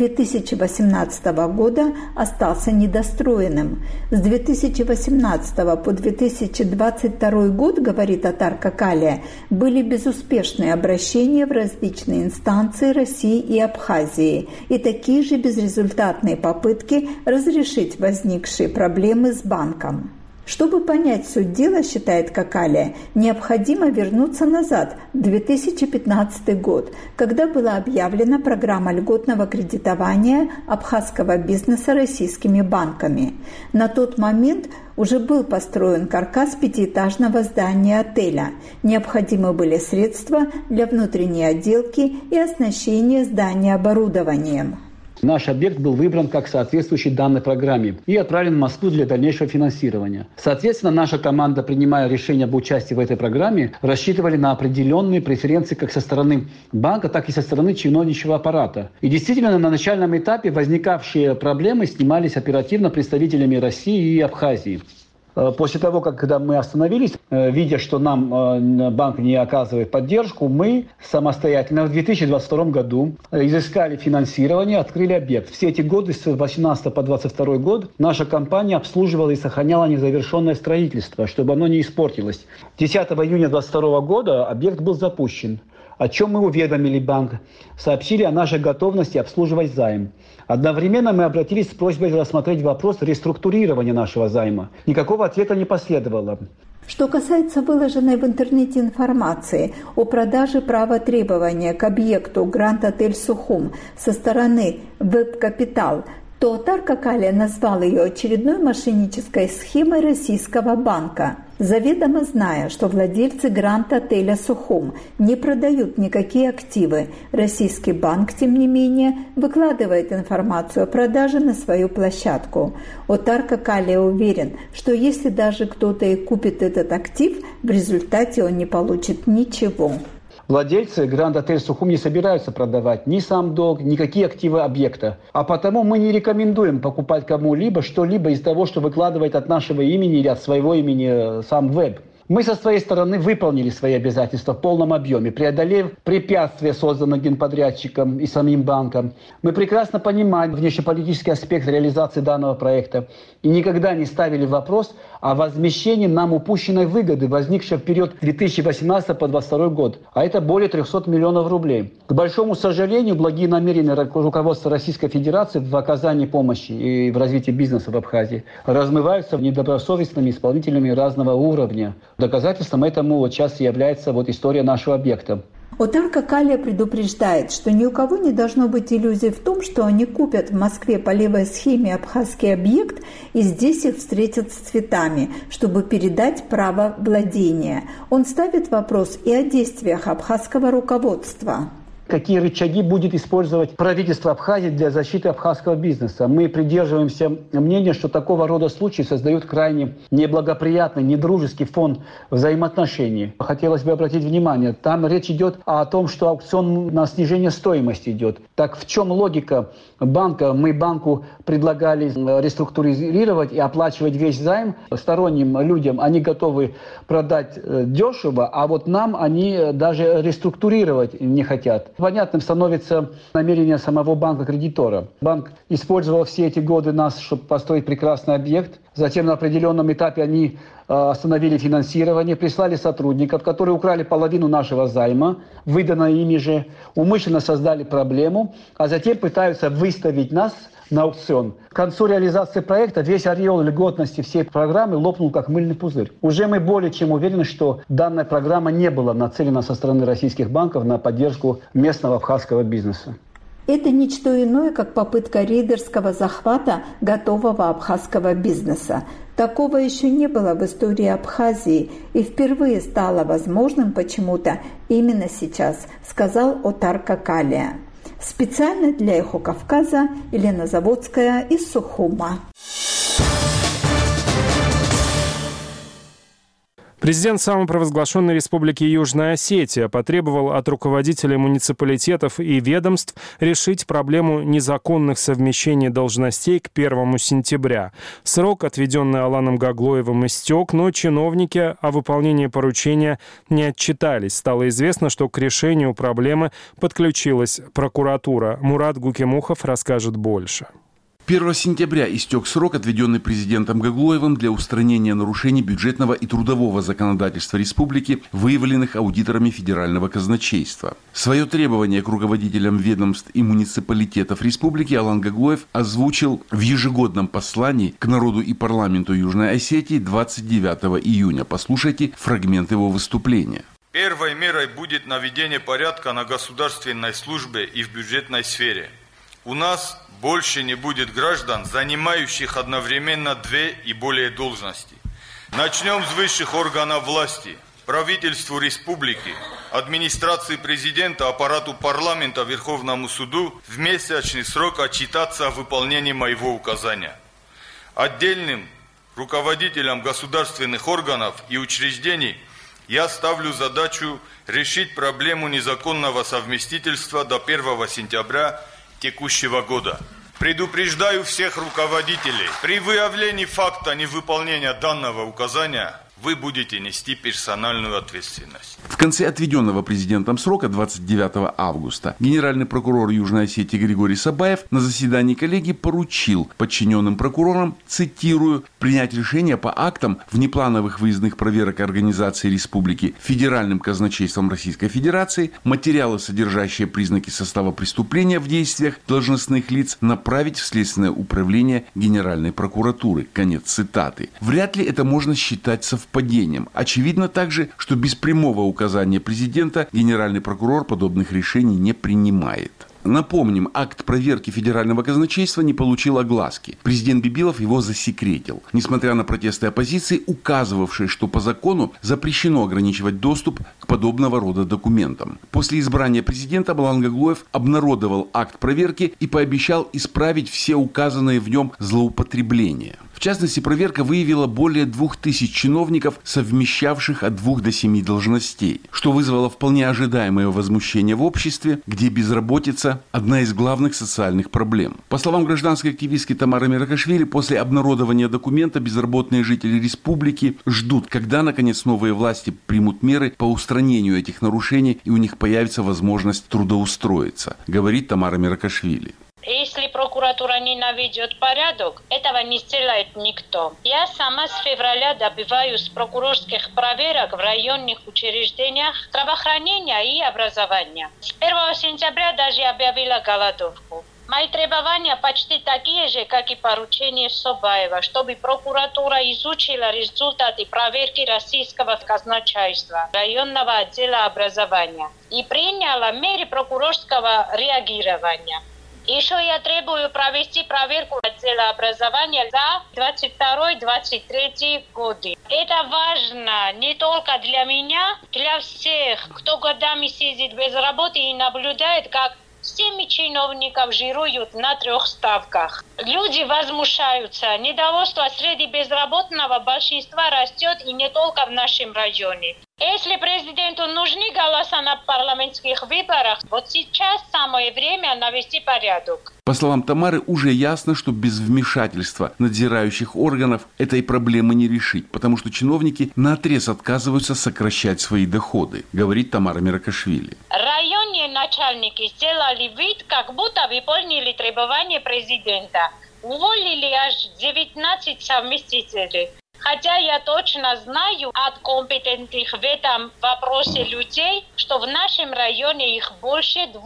2018 года, остался недостроенным. С 2018 по 2022 год, говорит Отар Какалия, были безуспешные обращения в различные инстанции России и Абхазии и такие же безрезультатные попытки разрешить возникшие проблемы с банком. Чтобы понять суть дела, считает Какалия, необходимо вернуться назад, в 2015 год, когда была объявлена программа льготного кредитования абхазского бизнеса российскими банками. На тот момент уже был построен каркас 5-этажного здания отеля. Необходимы были средства для внутренней отделки и оснащения здания оборудованием. Наш объект был выбран как соответствующий данной программе и отправлен в Москву для дальнейшего финансирования. Соответственно, наша команда, принимая решение об участии в этой программе, рассчитывали на определенные преференции как со стороны банка, так и со стороны чиновничьего аппарата. И действительно, на начальном этапе возникавшие проблемы снимались оперативно представителями России и Абхазии. После того, когда мы остановились, видя, что нам банк не оказывает поддержку, мы самостоятельно в 2022 году изыскали финансирование, открыли объект. Все эти годы, с 2018 по 2022 год, наша компания обслуживала и сохраняла незавершенное строительство, чтобы оно не испортилось. 10 июня 2022 года объект был запущен, о чем мы уведомили банк, сообщили о нашей готовности обслуживать займ. Одновременно мы обратились с просьбой рассмотреть вопрос реструктурирования нашего займа. Никакого ответа не последовало. Что касается выложенной в интернете информации о продаже права требования к объекту Гранд Отель Сухум со стороны Веб-Капитал, то Тарка-Калия назвал ее очередной мошеннической схемой российского банка, заведомо зная, что владельцы Гранд-отеля «Сухум» не продают никакие активы. Российский банк, тем не менее, выкладывает информацию о продаже на свою площадку. Тарка-Калия уверен, что если даже кто-то и купит этот актив, в результате он не получит ничего. Владельцы Гранд Отель Сухум не собираются продавать ни сам долг, никакие активы объекта. А потому мы не рекомендуем покупать кому-либо что-либо из того, что выкладывает от нашего имени или от своего имени сам веб. Мы со своей стороны выполнили свои обязательства в полном объеме, преодолев препятствия, созданные генподрядчиком и самим банком. Мы прекрасно понимаем внешнеполитический аспект реализации данного проекта и никогда не ставили вопрос о возмещении нам упущенной выгоды, возникшей в период 2018 по 2022 год, а это более 300 миллионов рублей. К большому сожалению, благие намерения руководства Российской Федерации в оказании помощи и в развитии бизнеса в Абхазии размываются недобросовестными исполнителями разного уровня. Доказательством этому сейчас является история нашего объекта. Тарка-Калия предупреждает, что ни у кого не должно быть иллюзий в том, что они купят в Москве по левой схеме абхазский объект и здесь их встретят с цветами, чтобы передать право владения. Он ставит вопрос и о действиях абхазского руководства. Какие рычаги будет использовать правительство Абхазии для защиты абхазского бизнеса. Мы придерживаемся мнения, что такого рода случаи создают крайне неблагоприятный, недружеский фон взаимоотношений. Хотелось бы обратить внимание, там речь идет о том, что аукцион на снижение стоимости идет. Так в чем логика банка? Мы банку предлагали реструктуризировать и оплачивать весь займ сторонним людям. Они готовы продать дешево, а нам они даже реструктурировать не хотят. Понятным становится намерение самого банка-кредитора. Банк использовал все эти годы нас, чтобы построить прекрасный объект. Затем на определенном этапе они остановили финансирование, прислали сотрудников, которые украли половину нашего займа, выданное ими же, умышленно создали проблему, а затем пытаются выставить нас на аукцион. К концу реализации проекта весь ореол льготности всей программы лопнул как мыльный пузырь. Уже мы более чем уверены, что данная программа не была нацелена со стороны российских банков на поддержку местного абхазского бизнеса. Это не что иное, как попытка рейдерского захвата готового абхазского бизнеса. Такого еще не было в истории Абхазии и впервые стало возможным почему-то именно сейчас, сказал Тарка-Калия. Специально для «Эхо Кавказа» Елена Заводская из Сухума. Президент самопровозглашенной Республики Южная Осетия потребовал от руководителей муниципалитетов и ведомств решить проблему незаконных совмещений должностей к 1 сентября. Срок, отведенный Аланом Гаглоевым, истек, но чиновники о выполнении поручения не отчитались. Стало известно, что к решению проблемы подключилась прокуратура. Мурат Гукемухов расскажет больше. 1 сентября истек срок, отведенный президентом Гаглоевым для устранения нарушений бюджетного и трудового законодательства республики, выявленных аудиторами федерального казначейства. Свое требование к руководителям ведомств и муниципалитетов республики Алан Гаглоев озвучил в ежегодном послании к народу и парламенту Южной Осетии 29 июня. Послушайте фрагмент его выступления. Первой мерой будет наведение порядка на государственной службе и в бюджетной сфере. У нас больше не будет граждан, занимающих одновременно 2 и более должности. Начнем с высших органов власти, правительству республики, администрации президента, аппарату парламента, Верховному суду в месячный срок отчитаться о выполнении моего указания. Отдельным руководителям государственных органов и учреждений я ставлю задачу решить проблему незаконного совместительства до 1 сентября текущего года. Предупреждаю всех руководителей, при выявлении факта невыполнения данного указания вы будете нести персональную ответственность. В конце отведенного президентом срока 29 августа генеральный прокурор Южной Осетии Григорий Сабаев на заседании коллегии поручил подчиненным прокурорам, цитирую, принять решение по актам внеплановых выездных проверок организации республики Федеральным казначейством Российской Федерации, материалы, содержащие признаки состава преступления в действиях должностных лиц, направить в Следственное управление Генеральной прокуратуры. Конец цитаты. Вряд ли это можно считать совпадением. Очевидно также, что без прямого указания президента генеральный прокурор подобных решений не принимает. Напомним, акт проверки Федерального казначейства не получил огласки. Президент Бибилов его засекретил. Несмотря на протесты оппозиции, указывавшие, что по закону запрещено ограничивать доступ к подобного рода документам. После избрания президента Абалан Гаглоев обнародовал акт проверки и пообещал исправить все указанные в нем злоупотребления. В частности, проверка выявила более 2000 чиновников, совмещавших от 2 до 7 должностей, что вызвало вполне ожидаемое возмущение в обществе, где безработица – одна из главных социальных проблем. По словам гражданской активистки Тамары Миракашвили, после обнародования документа безработные жители республики ждут, когда, наконец, новые власти примут меры по устранению этих нарушений и у них появится возможность трудоустроиться, говорит Тамара Миракашвили. Если прокуратура не наведет порядок, этого не сделает никто. Я сама с февраля добиваюсь прокурорских проверок в районных учреждениях здравоохранения и образования. С 1 сентября даже объявила голодовку. Мои требования почти такие же, как и поручение Собаева, чтобы прокуратура изучила результаты проверки российского казначейства, районного отдела образования и приняла меры прокурорского реагирования. Еще я требую провести проверку отдела образования за 22-23 годы. Это важно не только для меня, для всех, кто годами сидит без работы и наблюдает, как 7 чиновников жируют на 3 ставках. Люди возмущаются. Недовольство среди безработного большинства растет и не только в нашем районе. Если президенту нужны голоса на парламентских выборах, вот сейчас самое время навести порядок. По словам Тамары, уже ясно, что без вмешательства надзирающих органов этой проблемы не решить, потому что чиновники наотрез отказываются сокращать свои доходы, говорит Тамара Миракашвили. Районные начальники сделали вид, как будто выполнили требования президента. Уволили аж 19 совместителей. Хотя я точно знаю от компетентных в этом вопросе людей, что в нашем районе их больше 200.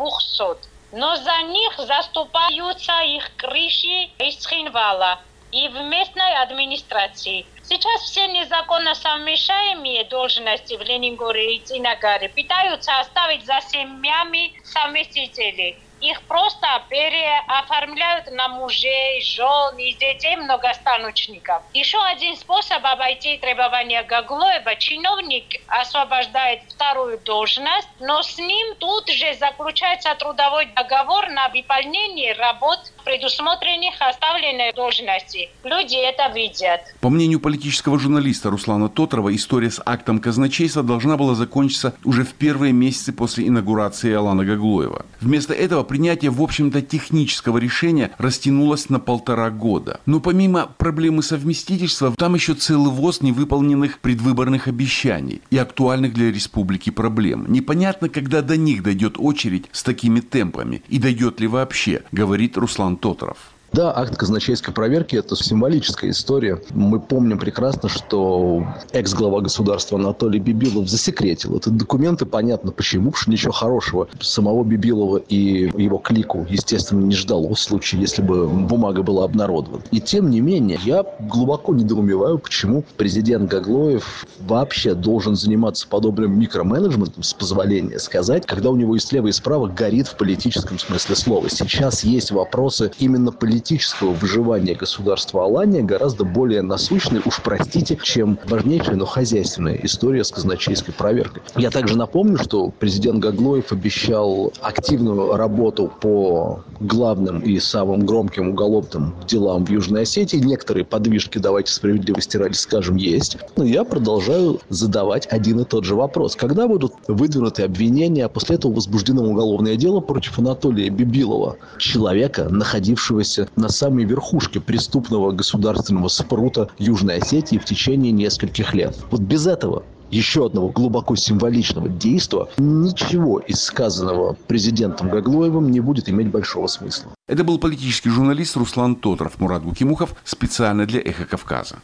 Но за них заступаются их крыши из Цхинвала и в местной администрации. Сейчас все незаконно совмещаемые должности в Ленингоре и Цинагаре пытаются оставить за семьями совместителей. Их просто переоформляют на мужей, жен и детей многостаночников. Еще один способ обойти требования Гаглоева. Чиновник освобождает вторую должность, но с ним тут же заключается трудовой договор на выполнение работ, предусмотренных оставленной должности. Люди это видят. По мнению политического журналиста Руслана Тотрова, история с актом казначейства должна была закончиться уже в первые месяцы после инаугурации Алана Гаглоева. Вместо этого принятие, в общем-то, технического решения растянулось на 1,5 года. Но помимо проблемы совместительства, там еще целый воз невыполненных предвыборных обещаний и актуальных для республики проблем. Непонятно, когда до них дойдет очередь с такими темпами и дойдет ли вообще, говорит Руслан Тотров. Да, акт казначейской проверки – это символическая история. Мы помним прекрасно, что экс-глава государства Анатолий Бибилов засекретил этот документ, и понятно почему, потому что ничего хорошего самого Бибилова и его клику, естественно, не ждало в случае, если бы бумага была обнародована. И тем не менее, я глубоко недоумеваю, почему президент Гаглоев вообще должен заниматься подобным микроменеджментом, с позволения сказать, когда у него и слева, и справа горит в политическом смысле слова. Сейчас есть вопросы именно политического выживания государства Алания гораздо более насущной, уж простите, чем важнейшая, но хозяйственная история с казначейской проверкой. Я также напомню, что президент Гаглоев обещал активную работу по главным и самым громким уголовным делам в Южной Осетии. Некоторые подвижки, давайте справедливости ради скажем, есть. Но я продолжаю задавать один и тот же вопрос. Когда будут выдвинуты обвинения, а после этого возбуждено уголовное дело против Анатолия Бибилова, человека, находившегося находимся на самой верхушке преступного государственного спрута Южной Осетии в течение нескольких лет. Вот без этого, еще одного глубоко символичного действия, ничего из сказанного президентом Гаглоевым не будет иметь большого смысла. Это был политический журналист Руслан Тотров, Мурат Гукимухов специально для «Эхо Кавказа».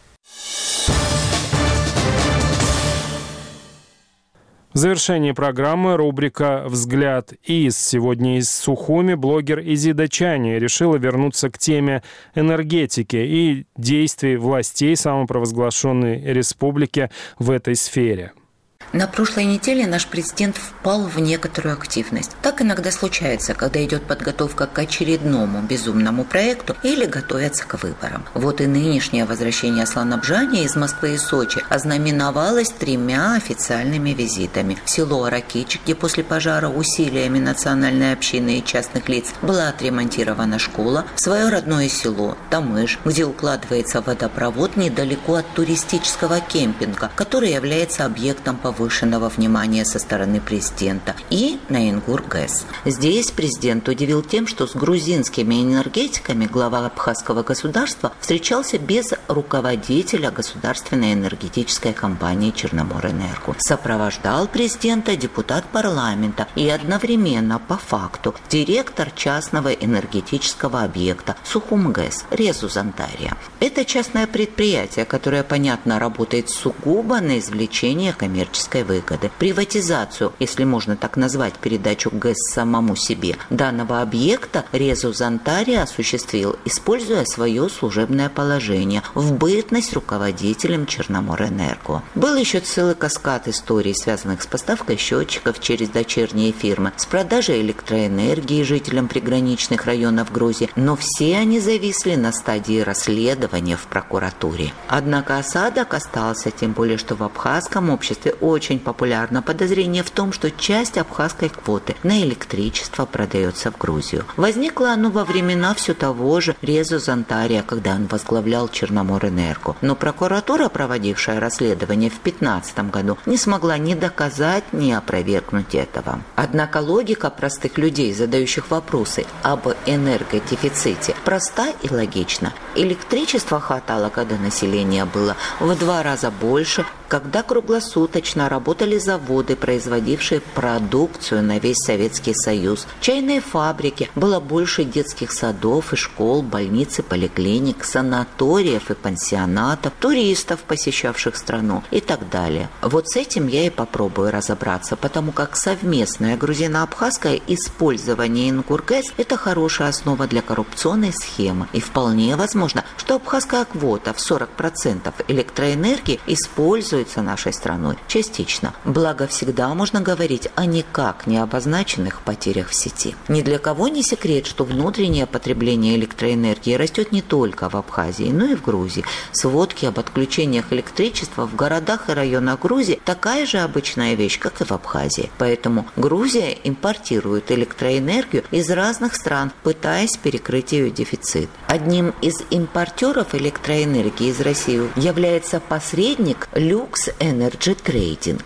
В завершении программы рубрика «Взгляд из». Сегодня из Сухуми блогер Изида Чани решила вернуться к теме энергетики и действий властей самопровозглашенной республики в этой сфере. На прошлой неделе наш президент впал в некоторую активность. Так иногда случается, когда идет подготовка к очередному безумному проекту или готовятся к выборам. Вот и нынешнее возвращение Аслана Бжани из Москвы и Сочи ознаменовалось 3 официальными визитами. В село Аракич, где после пожара усилиями национальной общины и частных лиц была отремонтирована школа, в свое родное село Тамыш, где укладывается водопровод недалеко от туристического кемпинга, который является объектом повышенного внимания со стороны президента, и на Ингур-ГЭС. Здесь президент удивил тем, что с грузинскими энергетиками глава абхазского государства встречался без руководителя государственной энергетической компании «Черноморэнерго». Сопровождал президента депутат парламента и одновременно по факту директор частного энергетического объекта Сухум-ГЭС Резус Антария. Это частное предприятие, которое, понятно, работает сугубо на извлечение коммерческой выгоды. Приватизацию, если можно так назвать передачу ГЭС самому себе, данного объекта Резус Антария осуществил, используя свое служебное положение в бытность руководителем Черноморэнерго. Был еще целый каскад историй, связанных с поставкой счетчиков через дочерние фирмы, с продажей электроэнергии жителям приграничных районов Грузии, но все они зависли на стадии расследования в прокуратуре. Однако осадок остался, тем более, что в абхазском обществе очень популярно подозрение в том, что часть абхазской квоты на электричество продается в Грузию. Возникло оно во времена все того же Резус Антария, когда он возглавлял Черноморэнерго. Но прокуратура, проводившая расследование в 2015 году, не смогла ни доказать, ни опровергнуть этого. Однако логика простых людей, задающих вопросы об энергодефиците, проста и логична. Электричества хватало, когда население было в 2 раза больше, когда круглосуточно работали заводы, производившие продукцию на весь Советский Союз, чайные фабрики, было больше детских садов и школ, больниц и поликлиник, санаториев и пансионатов, туристов, посещавших страну и так далее. Вот с этим я и попробую разобраться, потому как совместное грузино-абхазское использование Ингур-ГЭС – это хорошая основа для коррупционной схемы. И вполне возможно, что абхазская квота в 40% электроэнергии используется нашей страной частично. Благо, всегда можно говорить о никак не обозначенных потерях в сети. Ни для кого не секрет, что внутреннее потребление электроэнергии растет не только в Абхазии, но и в Грузии. Сводки об отключениях электричества в городах и районах Грузии такая же обычная вещь, как и в Абхазии. Поэтому Грузия импортирует электроэнергию из разных стран, пытаясь перекрыть ее дефицит. Одним из импортеров электроэнергии из России является посредник Lux Energy Trading,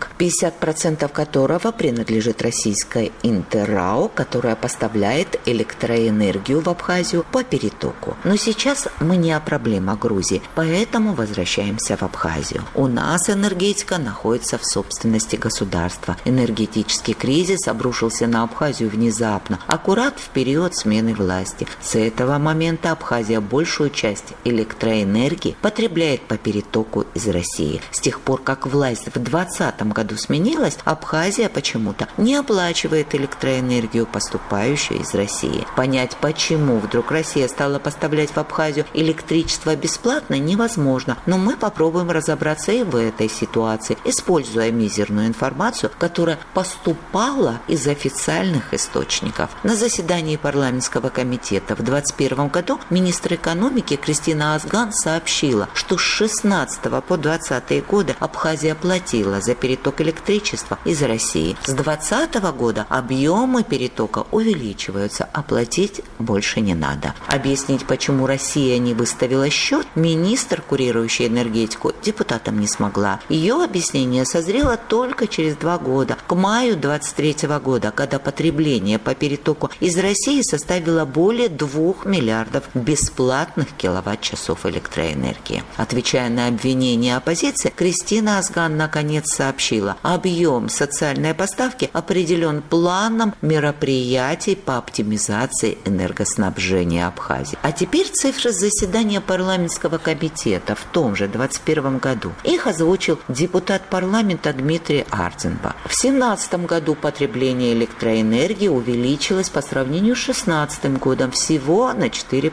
50% которого принадлежит российской Интеррао, которая поставляет электроэнергию в Абхазию по перетоку. Но сейчас мы не о проблемах Грузии, поэтому возвращаемся в Абхазию. У нас энергетика находится в собственности государства. Энергетический кризис обрушился на Абхазию внезапно, аккурат в период смены власти. С этого момента Абхазия большую часть электроэнергии потребляет по перетоку из России. С тех пор, как власть в 2020 году сменилась, Абхазия почему-то не оплачивает электроэнергию, поступающую из России. Понять, почему вдруг Россия стала поставлять в Абхазию электричество бесплатно, невозможно, но мы попробуем разобраться и в этой ситуации, используя мизерную информацию, которая поступала из официальных источников. На заседании парламентского комитета в 2021 году министр экономики Кристина Азган сообщила, что с 16 по 20 годы Абхазия платила за переток электричества из России. С 2020 года объемы перетока увеличиваются, а платить больше не надо. Объяснить, почему Россия не выставила счет, министр, курирующий энергетику, депутатам не смогла. Ее объяснение созрело только через 2 года, к маю 2023 года, когда потребление по перетоку из России составило более 2 миллиардов бесплатных киловатт-часов электроэнергии. Отвечая на обвинения оппозиции, Кристина Азган наконец сообщила, объем социальной поставки определен планом мероприятий по оптимизации энергоснабжения Абхазии. А теперь цифры заседания парламентского комитета в том же 2021 году. Их озвучил депутат парламента Дмитрий Ардзинба. В 2017 году потребление электроэнергии увеличилось по сравнению с 2016 годом всего на 4%.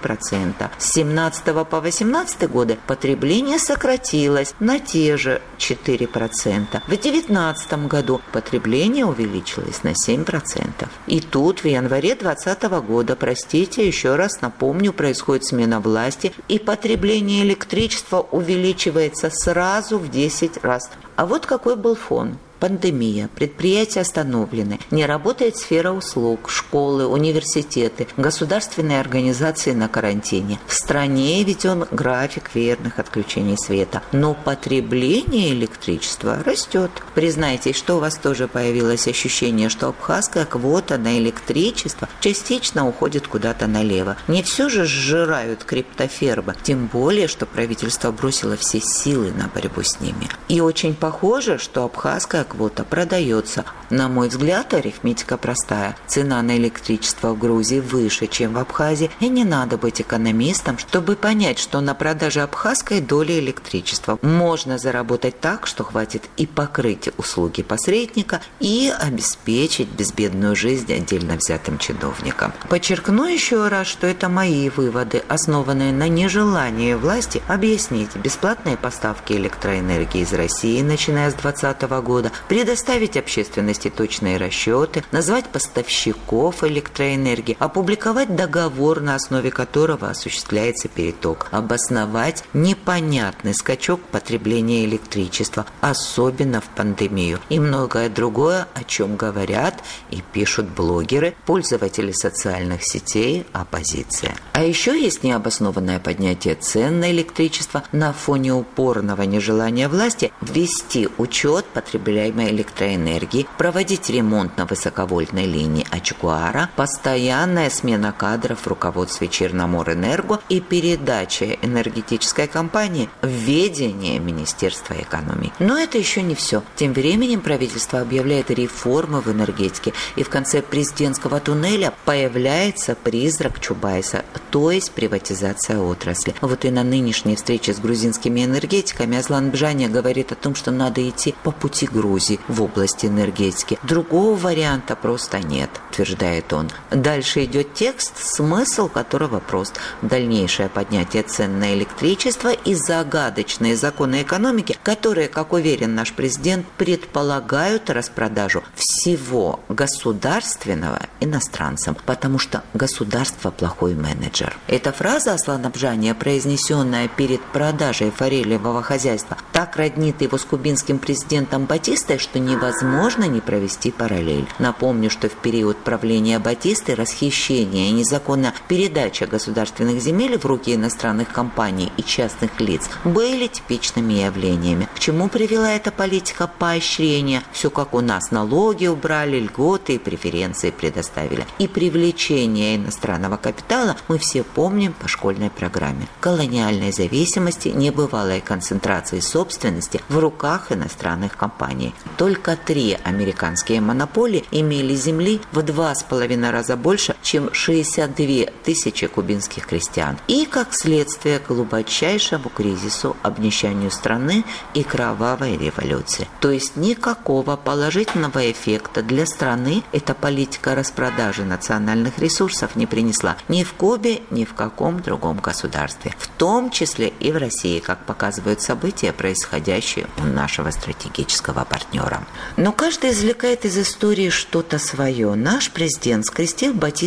С 2017 по 2018 годы потребление сократилось на те же 4%. В 2019 году потребление увеличилось на 7%. И тут в январе 2020 года, простите, еще раз напомню, происходит смена власти, и потребление электричества увеличивается сразу в 10 раз. А вот какой был фон. Пандемия, предприятия остановлены, не работает сфера услуг, школы, университеты, государственные организации на карантине. В стране введен график верных отключений света, но потребление электричества растет. Признайтесь, что у вас тоже появилось ощущение, что абхазская квота на электричество частично уходит куда-то налево. Не все же сжирают криптофермы, тем более, что правительство бросило все силы на борьбу с ними. И очень похоже, что абхазская квота продается. На мой взгляд, арифметика простая. Цена на электричество в Грузии выше, чем в Абхазии, и не надо быть экономистом, чтобы понять, что на продаже абхазской доли электричества можно заработать так, что хватит и покрыть услуги посредника, и обеспечить безбедную жизнь отдельно взятым чиновникам. Подчеркну еще раз, что это мои выводы, основанные на нежелании власти объяснить бесплатные поставки электроэнергии из России, начиная с 2020 года, предоставить общественности точные расчеты, назвать поставщиков электроэнергии, опубликовать договор, на основе которого осуществляется переток, обосновать непонятный скачок потребления электричества, особенно в пандемию, и многое другое, о чем говорят и пишут блогеры, пользователи социальных сетей, оппозиция. А еще есть необоснованное поднятие цен на электричество на фоне упорного нежелания власти ввести учет потребляемой электроэнергии, проводить ремонт на высоковольтной линии Ачкуара, постоянная смена кадров в руководстве Черноморэнерго и передача энергетической компании в ведение Министерства экономики. Но это еще не все. Тем временем правительство объявляет реформы в энергетике, и в конце президентского туннеля появляется призрак Чубайса, то есть приватизация отрасли. Вот и на нынешней встрече с грузинскими энергетиками Аслан Бжаня говорит о том, что надо идти по пути Грузии в области энергетики. Другого варианта просто нет, утверждает он. Дальше идет текст, смысл которого прост. Дальнейшее поднятие цен на электричество и загадочные законы экономики, которые, как уверен наш президент, предполагают распродажу всего государственного иностранцам, потому что государство плохой менеджер. Эта фраза Аслана Бжания, произнесенная перед продажей форелевого хозяйства, так роднит его с кубинским президентом Батистой, что невозможно не провести параллель. Напомню, что в период правления Батисты расхищение и незаконная передача государственных земель в руки иностранных компаний и частных лиц были типичными явлениями. К чему привела эта политика поощрения? Все как у нас: налоги убрали, льготы и преференции предоставили. И привлечение иностранного капитала мы все помним по школьной программе. Колониальной зависимости, небывалой концентрации собственности в руках иностранных компаний. Только 3 американские монополии имели земли в 2,5 раза больше, чем 62 тысячи кубинских крестьян. И, как следствие, к глубочайшему кризису, обнищанию страны и кровавой революции. То есть никакого положительного эффекта для страны эта политика распродажи национальных ресурсов не принесла ни в Кубе, ни в каком другом государстве. В том числе и в России, как показывают события, происходящие у нашего стратегического партнера. Но каждый извлекает из истории что-то свое. Наш президент скрестил Батисту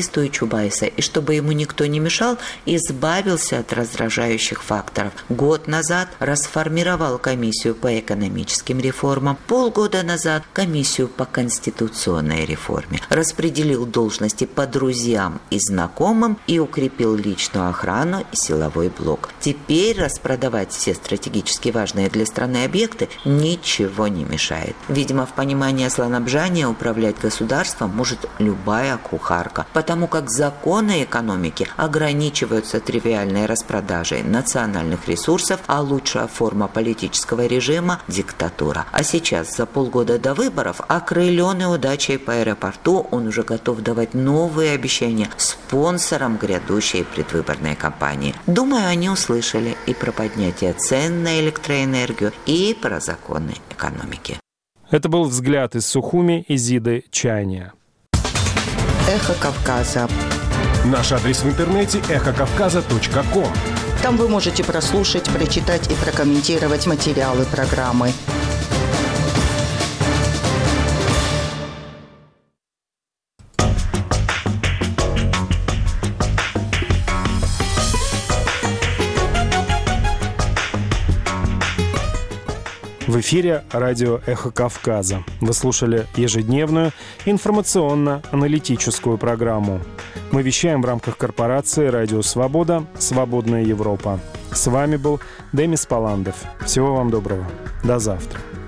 журналиста и Чубайса, и чтобы ему никто не мешал, избавился от раздражающих факторов. Год назад расформировал комиссию по экономическим реформам, полгода назад комиссию по конституционной реформе, распределил должности по друзьям и знакомым и укрепил личную охрану и силовой блок. Теперь распродавать все стратегически важные для страны объекты ничего не мешает. Видимо, в понимании Асланабжания управлять государством может любая кухарка, потому как законы экономики ограничиваются тривиальной распродажей национальных ресурсов, а лучшая форма политического режима – диктатура. А сейчас, за полгода до выборов, окрыленный удачей по аэропорту, он уже готов давать новые обещания спонсорам грядущей предвыборной кампании. Думаю, они услышали и про поднятие цен на электроэнергию, и про законы экономики. Это был взгляд из Сухуми Изиды Чайния. Эхо Кавказа. Наш адрес в интернете эхокавказа.ком. Там вы можете прослушать, прочитать и прокомментировать материалы программы. В эфире радио «Эхо Кавказа». Вы слушали ежедневную информационно-аналитическую программу. Мы вещаем в рамках корпорации «Радио Свобода. Свободная Европа». С вами был Демис Паландов. Всего вам доброго. До завтра.